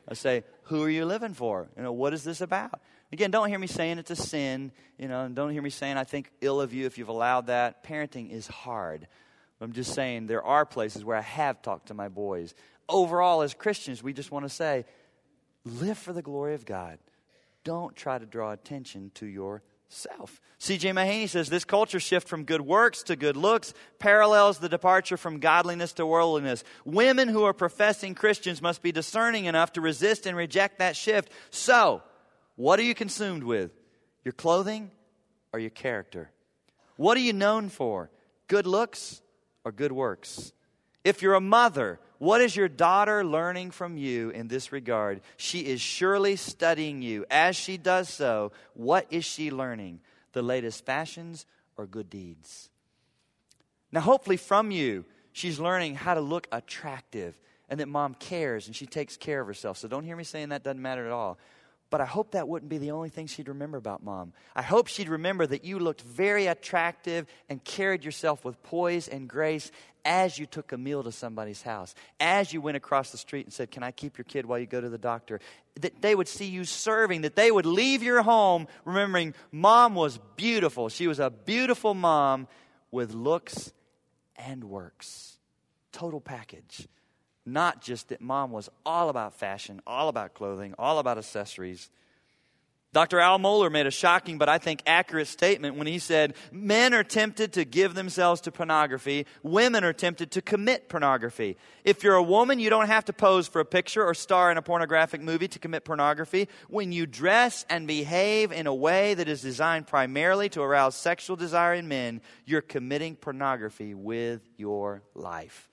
A: I say, who are you living for? You know, what is this about? Again, don't hear me saying it's a sin. You know, and don't hear me saying I think ill of you if you've allowed that. Parenting is hard. I'm just saying there are places where I have talked to my boys. Overall, as Christians, we just want to say, live for the glory of God. Don't try to draw attention to yourself. C J Mahaney says, this culture shift from good works to good looks parallels the departure from godliness to worldliness. Women who are professing Christians must be discerning enough to resist and reject that shift. So, what are you consumed with? Your clothing or your character? What are you known for? Good looks or good works? If you're a mother, what is your daughter learning from you in this regard? She is surely studying you. As she does so, what is she learning? The latest fashions or good deeds? Now, hopefully from you, she's learning how to look attractive and that mom cares and she takes care of herself. So don't hear me saying that doesn't matter at all. But I hope that wouldn't be the only thing she'd remember about mom. I hope she'd remember that you looked very attractive and carried yourself with poise and grace as you took a meal to somebody's house, as you went across the street and said, can I keep your kid while you go to the doctor? That they would see you serving, that they would leave your home remembering mom was beautiful. She was a beautiful mom with looks and works. Total package. Not just that mom was all about fashion, all about clothing, all about accessories. Doctor Al Mohler made a shocking but I think accurate statement when he said, men are tempted to give themselves to pornography. Women are tempted to commit pornography. If you're a woman, you don't have to pose for a picture or star in a pornographic movie to commit pornography. When you dress and behave in a way that is designed primarily to arouse sexual desire in men, you're committing pornography with your life.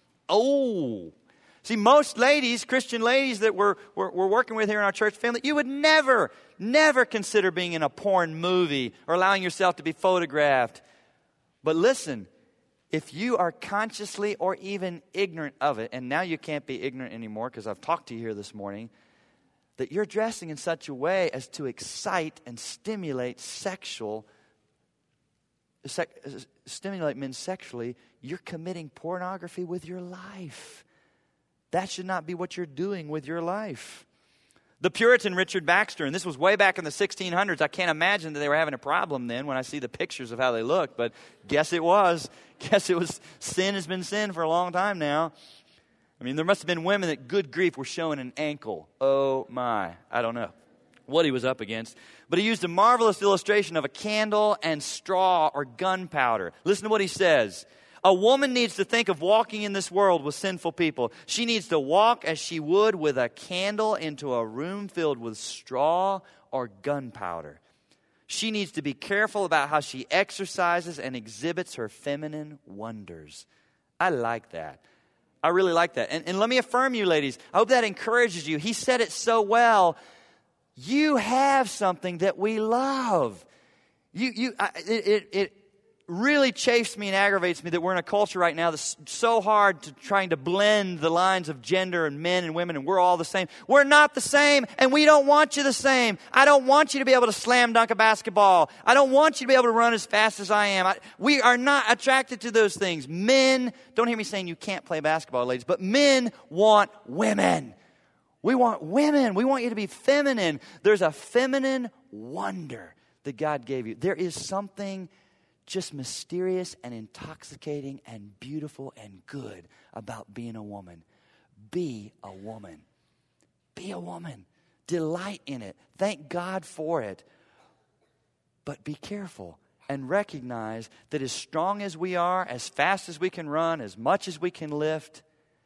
A: Oh, see, most ladies, Christian ladies that we're, we're, we're working with here in our church family, you would never, never consider being in a porn movie or allowing yourself to be photographed. But listen, if you are consciously or even ignorant of it, and now you can't be ignorant anymore because I've talked to you here this morning, that you're dressing in such a way as to excite and stimulate sexual Sec- stimulate men sexually, you're committing pornography with your life. That should not be what you're doing with your life. The Puritan Richard Baxter, and this was way back in the sixteen hundreds. I can't imagine that they were having a problem then when I see the pictures of how they looked, but guess it was. Guess it was. Sin has been sin for a long time now. I mean, there must have been women that, good grief, were showing an ankle. Oh my, I don't know what he was up against. But he used a marvelous illustration of a candle and straw or gunpowder. Listen to what he says. A woman needs to think of walking in this world with sinful people. She needs to walk as she would with a candle into a room filled with straw or gunpowder. She needs to be careful about how she exercises and exhibits her feminine wonders. I like that. I really like that. And, and let me affirm you, ladies. I hope that encourages you. He said it so well. You have something that we love. You, you, I, it, it, it really chafes me and aggravates me that we're in a culture right now that's so hard to trying to blend the lines of gender and men and women, and we're all the same. We're not the same, and we don't want you the same. I don't want you to be able to slam dunk a basketball. I don't want you to be able to run as fast as I am. I, we are not attracted to those things. Men, don't hear me saying you can't play basketball, ladies, but men want women. We want women. We want you to be feminine. There's a feminine wonder that God gave you. There is something just mysterious and intoxicating and beautiful and good about being a woman. Be a woman. Be a woman. Delight in it. Thank God for it. But be careful and recognize that as strong as we are, as fast as we can run, as much as we can lift,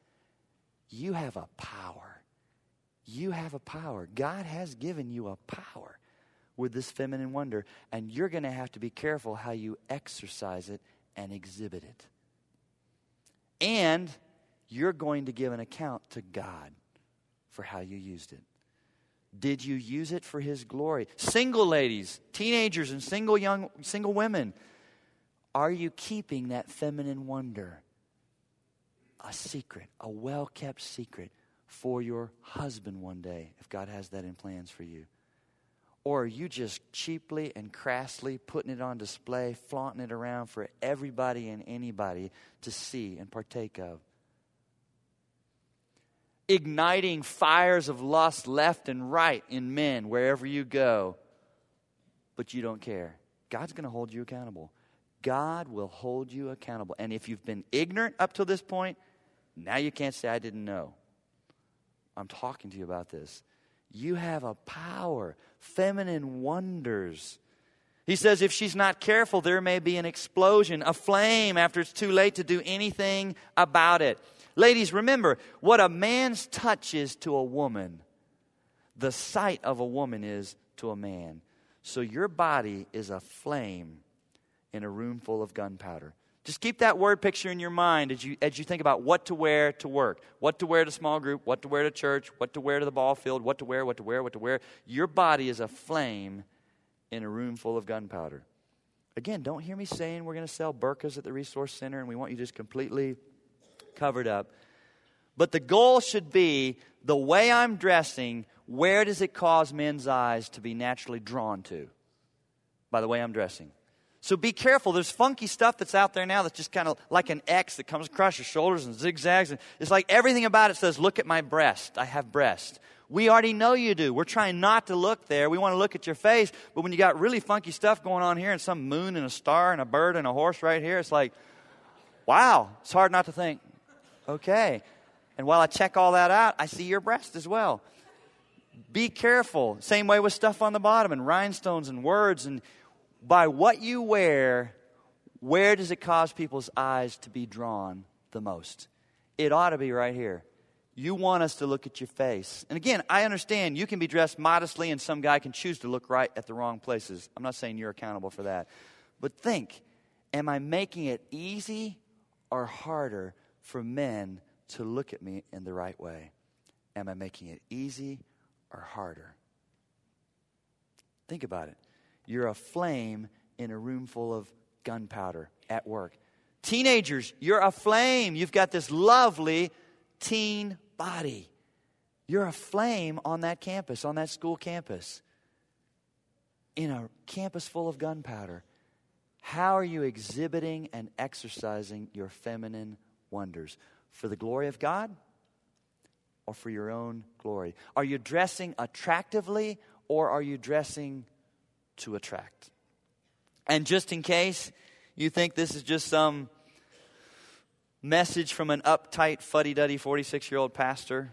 A: you have a power. You have a power. God has given you a power with this feminine wonder, and you're going to have to be careful how you exercise it and exhibit it. And you're going to give an account to God for how you used it. Did you use it for His glory? Single ladies, teenagers, and single young single women, are you keeping that feminine wonder a secret, a well-kept secret for your husband one day, if God has that in plans for you? Or are you just cheaply and crassly putting it on display, flaunting it around for everybody and anybody to see and partake of? igniting fires of lust left and right in men wherever you go, but you don't care. God's going to hold you accountable. God will hold you accountable. And if you've been ignorant up to this point, now you can't say, I didn't know. I'm talking to you about this. You have a power, feminine wonders. He says if she's not careful, there may be an explosion, a flame after it's too late to do anything about it. Ladies, remember, what a man's touch is to a woman, the sight of a woman is to a man. So your body is a flame in a room full of gunpowder. Just keep that word picture in your mind as you as you think about what to wear to work, what to wear to small group, what to wear to church, what to wear to the ball field, what to wear, what to wear, what to wear. Your body is a flame in a room full of gunpowder. Again, don't hear me saying we're going to sell burqas at the resource center and we want you just completely covered up. But the goal should be the way I'm dressing, where does it cause men's eyes to be naturally drawn to? By the way I'm dressing. So be careful. There's funky stuff that's out there now that's just kind of like an X that comes across your shoulders and zigzags. And it's like everything about it says, look at my breast. I have breast. We already know you do. We're trying not to look there. We want to look at your face. But when you got really funky stuff going on here and some moon and a star and a bird and a horse right here, it's like, wow, it's hard not to think, okay. And while I check all that out, I see your breast as well. Be careful. Same way with stuff on the bottom and rhinestones and words. And by what you wear, where does it cause people's eyes to be drawn the most? It ought to be right here. You want us to look at your face. And again, I understand you can be dressed modestly and some guy can choose to look right at the wrong places. I'm not saying you're accountable for that. But think, am I making it easy or harder for men to look at me in the right way? Am I making it easy or harder? Think about it. You're a flame in a room full of gunpowder at work. Teenagers, you're a flame. You've got this lovely teen body. You're a flame on that campus, on that school campus, in a campus full of gunpowder. How are you exhibiting and exercising your feminine wonders? For the glory of God or for your own glory? Are you dressing attractively or are you dressing to attract? And just in case you think this is just some message from an uptight, fuddy-duddy forty-six-year-old pastor,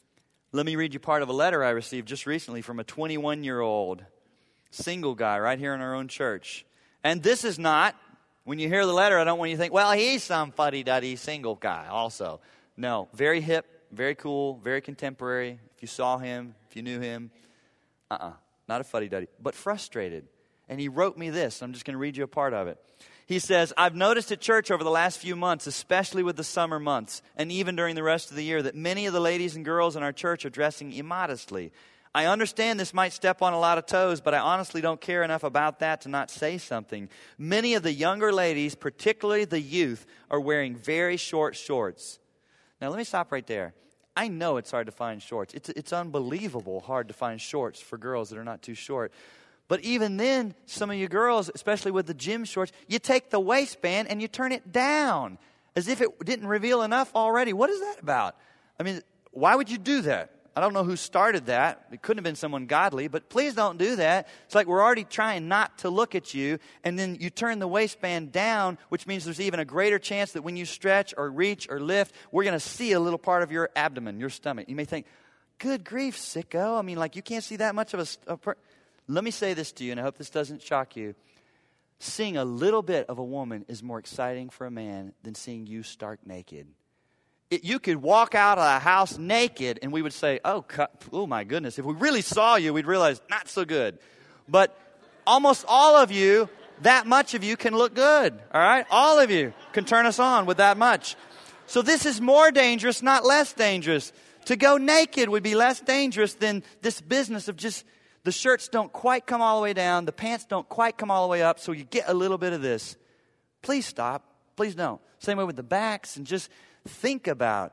A: let me read you part of a letter I received just recently from a twenty-one-year-old single guy right here in our own church. And this is not, when you hear the letter, I don't want you to think, well, he's some fuddy-duddy single guy also. No, very hip, very cool, very contemporary. If you saw him, if you knew him, uh-uh. Not a fuddy-duddy, but frustrated. And he wrote me this. I'm just going to read you a part of it. He says, I've noticed at church over the last few months, especially with the summer months, and even during the rest of the year, that many of the ladies and girls in our church are dressing immodestly. I understand this might step on a lot of toes, but I honestly don't care enough about that to not say something. Many of the younger ladies, particularly the youth, are wearing very short shorts. Now, let me stop right there. I know it's hard to find shorts. It's it's unbelievable hard to find shorts for girls that are not too short. But even then, some of you girls, especially with the gym shorts, you take the waistband and you turn it down as if it didn't reveal enough already. What is that about? I mean, why would you do that? I don't know who started that. It couldn't have been someone godly, but please don't do that. It's like we're already trying not to look at you, and then you turn the waistband down, which means there's even a greater chance that when you stretch or reach or lift, we're going to see a little part of your abdomen, your stomach. You may think, good grief, sicko. I mean, like you can't see that much of a... a per-. Let me say this to you, and I hope this doesn't shock you. Seeing a little bit of a woman is more exciting for a man than seeing you stark naked. It, you could walk out of a house naked and we would say, oh, oh my goodness. If we really saw you, we'd realize not so good. But almost all of you, that much of you can look good. All right? All of you can turn us on with that much. So this is more dangerous, not less dangerous. To go naked would be less dangerous than this business of just the shirts don't quite come all the way down. The pants don't quite come all the way up. So you get a little bit of this. Please stop. Please don't. Same way with the backs, and just think about,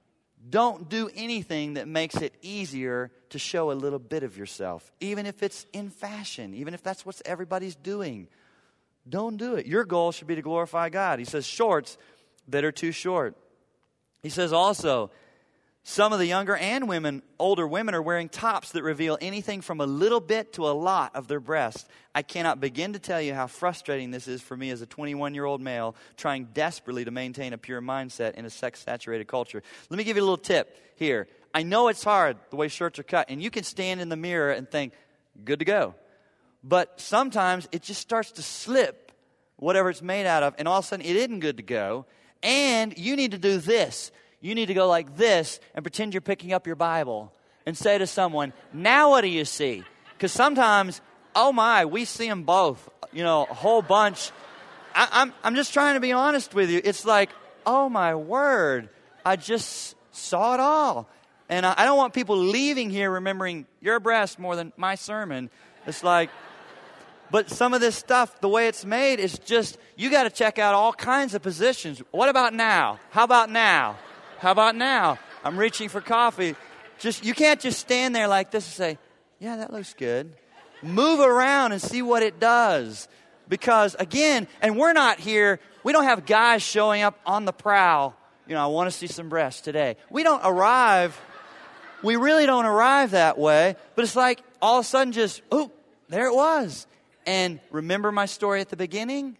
A: don't do anything that makes it easier to show a little bit of yourself, even if it's in fashion, even if that's what everybody's doing. Don't do it. Your goal should be to glorify God. He says shorts that are too short. He says also, Some of the younger and women, older women are wearing tops that reveal anything from a little bit to a lot of their breast. I cannot begin to tell you how frustrating this is for me as a twenty-one-year-old male trying desperately to maintain a pure mindset in a sex-saturated culture. Let me give you a little tip here. I know it's hard the way shirts are cut, and you can stand in the mirror and think, good to go. But sometimes it just starts to slip, whatever it's made out of, and all of a sudden it isn't good to go. And you need to do this. You need to go like this and pretend you're picking up your Bible and say to someone, now what do you see? Because sometimes, oh my, we see them both, you know, a whole bunch. I, I'm, I'm just trying to be honest with you. It's like, oh my word, I just saw it all. And I, I don't want people leaving here remembering your breast more than my sermon. It's like, but some of this stuff, the way it's made, is just, you got to check out all kinds of positions. What about now? How about now? How about now? I'm reaching for coffee. Just you can't just stand there like this and say, yeah, that looks good. Move around and see what it does. Because, again, and we're not here, we don't have guys showing up on the prowl. You know, I want to see some breasts today. We don't arrive, we really don't arrive that way. But it's like all of a sudden just, oh, there it was. And remember my story at the beginning?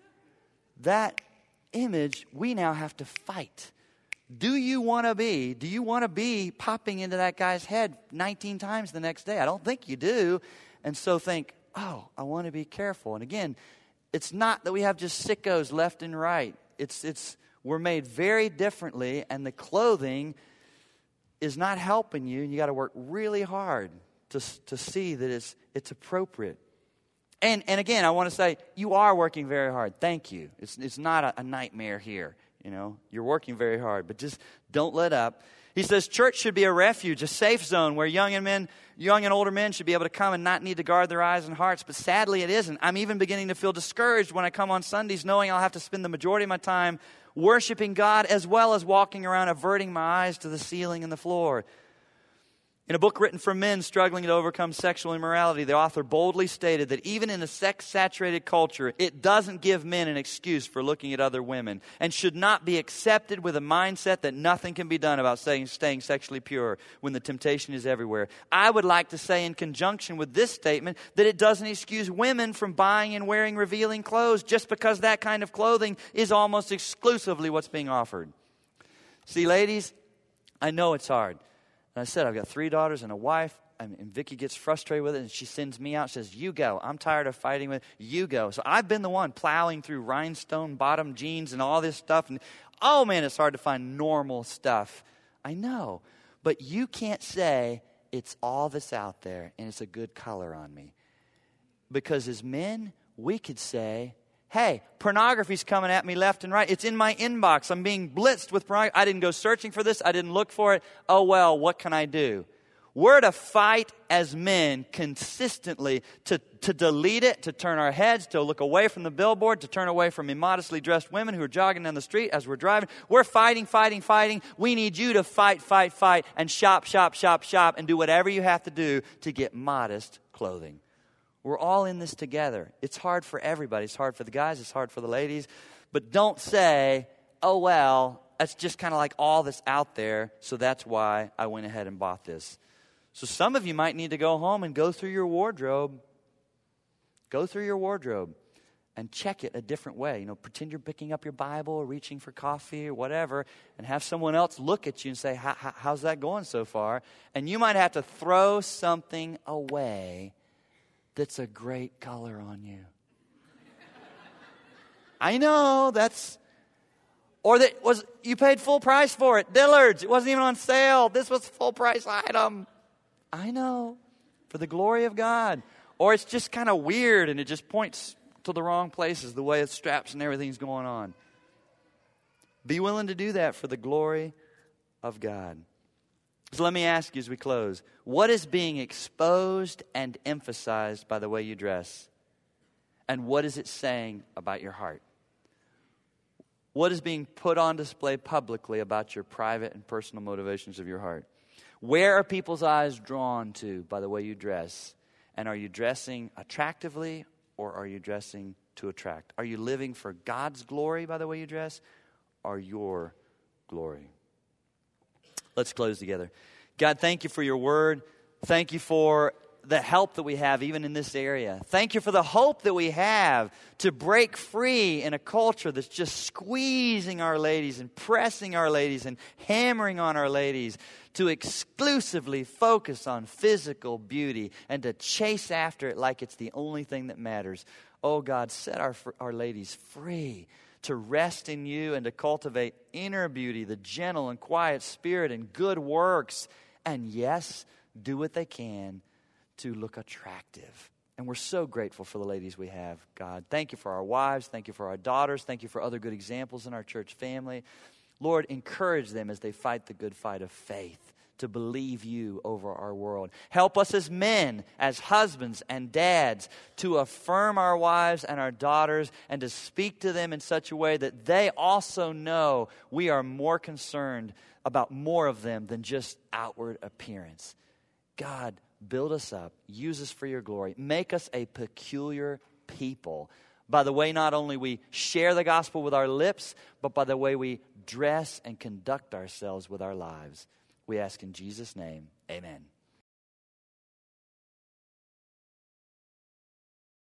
A: That image we now have to fight. Do you want to be, do you want to be popping into that guy's head nineteen times the next day? I don't think you do. And so think, oh, I want to be careful. And again, it's not that we have just sickos left and right. It's, it's, we're made very differently, and the clothing is not helping you, and you got to work really hard to, to see that it's, it's appropriate. And, and again, I want to say, you are working very hard. Thank you. It's, it's not a, a nightmare here. You know, you're working very hard, but just don't let up. He says church should be a refuge, a safe zone where young and men, young and older men should be able to come and not need to guard their eyes and hearts. But sadly, it isn't. I'm even beginning to feel discouraged when I come on Sundays, knowing I'll have to spend the majority of my time worshiping God as well as walking around averting my eyes to the ceiling and the floor. In a book written for men struggling to overcome sexual immorality, the author boldly stated that even in a sex-saturated culture, it doesn't give men an excuse for looking at other women and should not be accepted with a mindset that nothing can be done about staying, staying sexually pure when the temptation is everywhere. I would like to say in conjunction with this statement that it doesn't excuse women from buying and wearing revealing clothes just because that kind of clothing is almost exclusively what's being offered. See, ladies, I know it's hard. And I said, I've got three daughters and a wife, and, and Vicky gets frustrated with it, and she sends me out, says, you go. I'm tired of fighting with it. You go. So I've been the one plowing through rhinestone bottom jeans and all this stuff. And oh, man, it's hard to find normal stuff. I know. But you can't say it's all that's out there, and it's a good color on me. Because as men, we could say, hey, pornography's coming at me left and right. It's in my inbox. I'm being blitzed with pornography. I didn't go searching for this. I didn't look for it. Oh, well, what can I do? We're to fight as men consistently to, to delete it, to turn our heads, to look away from the billboard, to turn away from immodestly dressed women who are jogging down the street as we're driving. We're fighting, fighting, fighting. We need you to fight, fight, fight, and shop, shop, shop, shop, and do whatever you have to do to get modest clothing. We're all in this together. It's hard for everybody. It's hard for the guys. It's hard for the ladies. But don't say, oh, well, that's just kind of like all that's out there, so that's why I went ahead and bought this. So some of you might need to go home and go through your wardrobe. Go through your wardrobe and check it a different way. You know, pretend you're picking up your Bible or reaching for coffee or whatever, and have someone else look at you and say, how's that going so far? And you might have to throw something away that's a great color on you. I know, that's, or that was, you paid full price for it. Dillard's, it wasn't even on sale. This was a full price item. I know, for the glory of God. Or it's just kind of weird and it just points to the wrong places, the way it straps and everything's going on. Be willing to do that for the glory of God. So let me ask you as we close, what is being exposed and emphasized by the way you dress? And what is it saying about your heart? What is being put on display publicly about your private and personal motivations of your heart? Where are people's eyes drawn to by the way you dress? And are you dressing attractively or are you dressing to attract? Are you living for God's glory by the way you dress or your glory? Let's close together. God, thank you for your word. Thank you for the help that we have even in this area. Thank you for the hope that we have to break free in a culture that's just squeezing our ladies and pressing our ladies and hammering on our ladies to exclusively focus on physical beauty and to chase after it like it's the only thing that matters. Oh God, set our, our ladies free to rest in you and to cultivate inner beauty, the gentle and quiet spirit and good works. And yes, do what they can to look attractive. And we're so grateful for the ladies we have, God. Thank you for our wives. Thank you for our daughters. Thank you for other good examples in our church family. Lord, encourage them as they fight the good fight of faith to believe you over our world. Help us as men, as husbands and dads, to affirm our wives and our daughters and to speak to them in such a way that they also know we are more concerned about more of them than just outward appearance. God, build us up. Use us for your glory. Make us a peculiar people by the way not only we share the gospel with our lips, but by the way we dress and conduct ourselves with our lives. We ask in Jesus' name, amen.